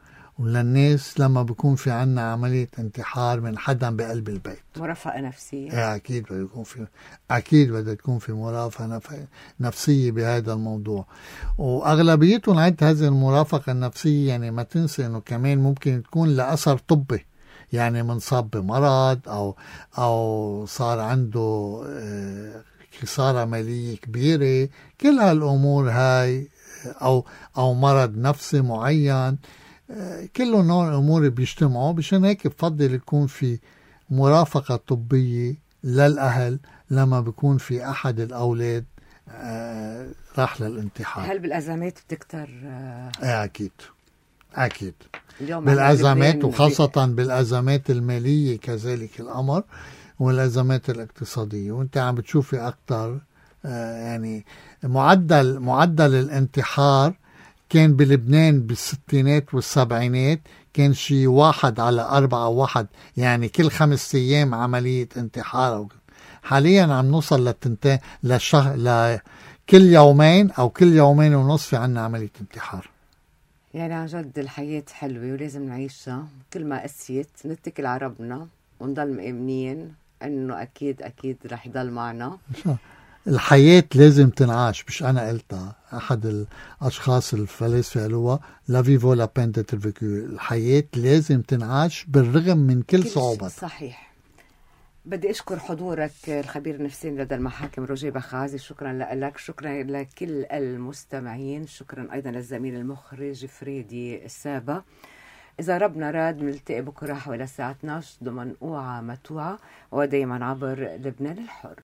وللناس لما بيكون في عنا عملية انتحار من حدا بقلب البيت. مرافقة نفسية. ايه اكيد بده يكون في، اكيد بدها تكون في مرافقة نفسية بهذا الموضوع. واغلبيتهم عند هذه المرافقة النفسية يعني ما تنسى انه كمان ممكن تكون لأثر طبي، يعني منصاب بمرض او او صار عنده خسارة مالية كبيرة، كل هالامور هاي او او مرض نفسي معين، كله نوع امور بيجتمعوا. مشان هيك بفضل يكون في مرافقة طبية للأهل لما بيكون في أحد الأولاد راح للانتحار. هل بالأزمات بتكتر؟ آه أكيد أكيد بالأزمات، وخاصة بالأزمات المالية كذلك الأمر، والأزمات الاقتصادية. وانت عم بتشوفي أكتر يعني معدل معدل الانتحار كان بلبنان بالستينات والسبعينات كان شي واحد على أربعة واحد، يعني كل خمس أيام عملية انتحار. حاليا عم نوصل للتنتين للشهر، لكل يومين أو كل يومين ونصف في عنا عملية انتحار. يعني عن جد الحياة حلوة ولازم نعيشها. كل ما قسيت نتكل على ربنا ونضل مؤمنين إنه أكيد أكيد رح يضل معنا. الحياة لازم تنعاش، مش أنا قلتها، أحد الأشخاص الفلاسفة قالوها لا فيفو لا بين ديتر فيكو، الحياة لازم تنعاش بالرغم من كل صعوبات. صحيح. بدي أشكر حضورك الخبير النفسي لدى المحاكم روجيه بخازي، شكرا لك، شكرا لكل المستمعين، شكرا أيضا للزميل المخرج فريدي السابا. إذا ربنا راد نلتقي بكرة حوالي الساعة اثنعش ضمن أوعى متوعة ودايما عبر لبنان الحر.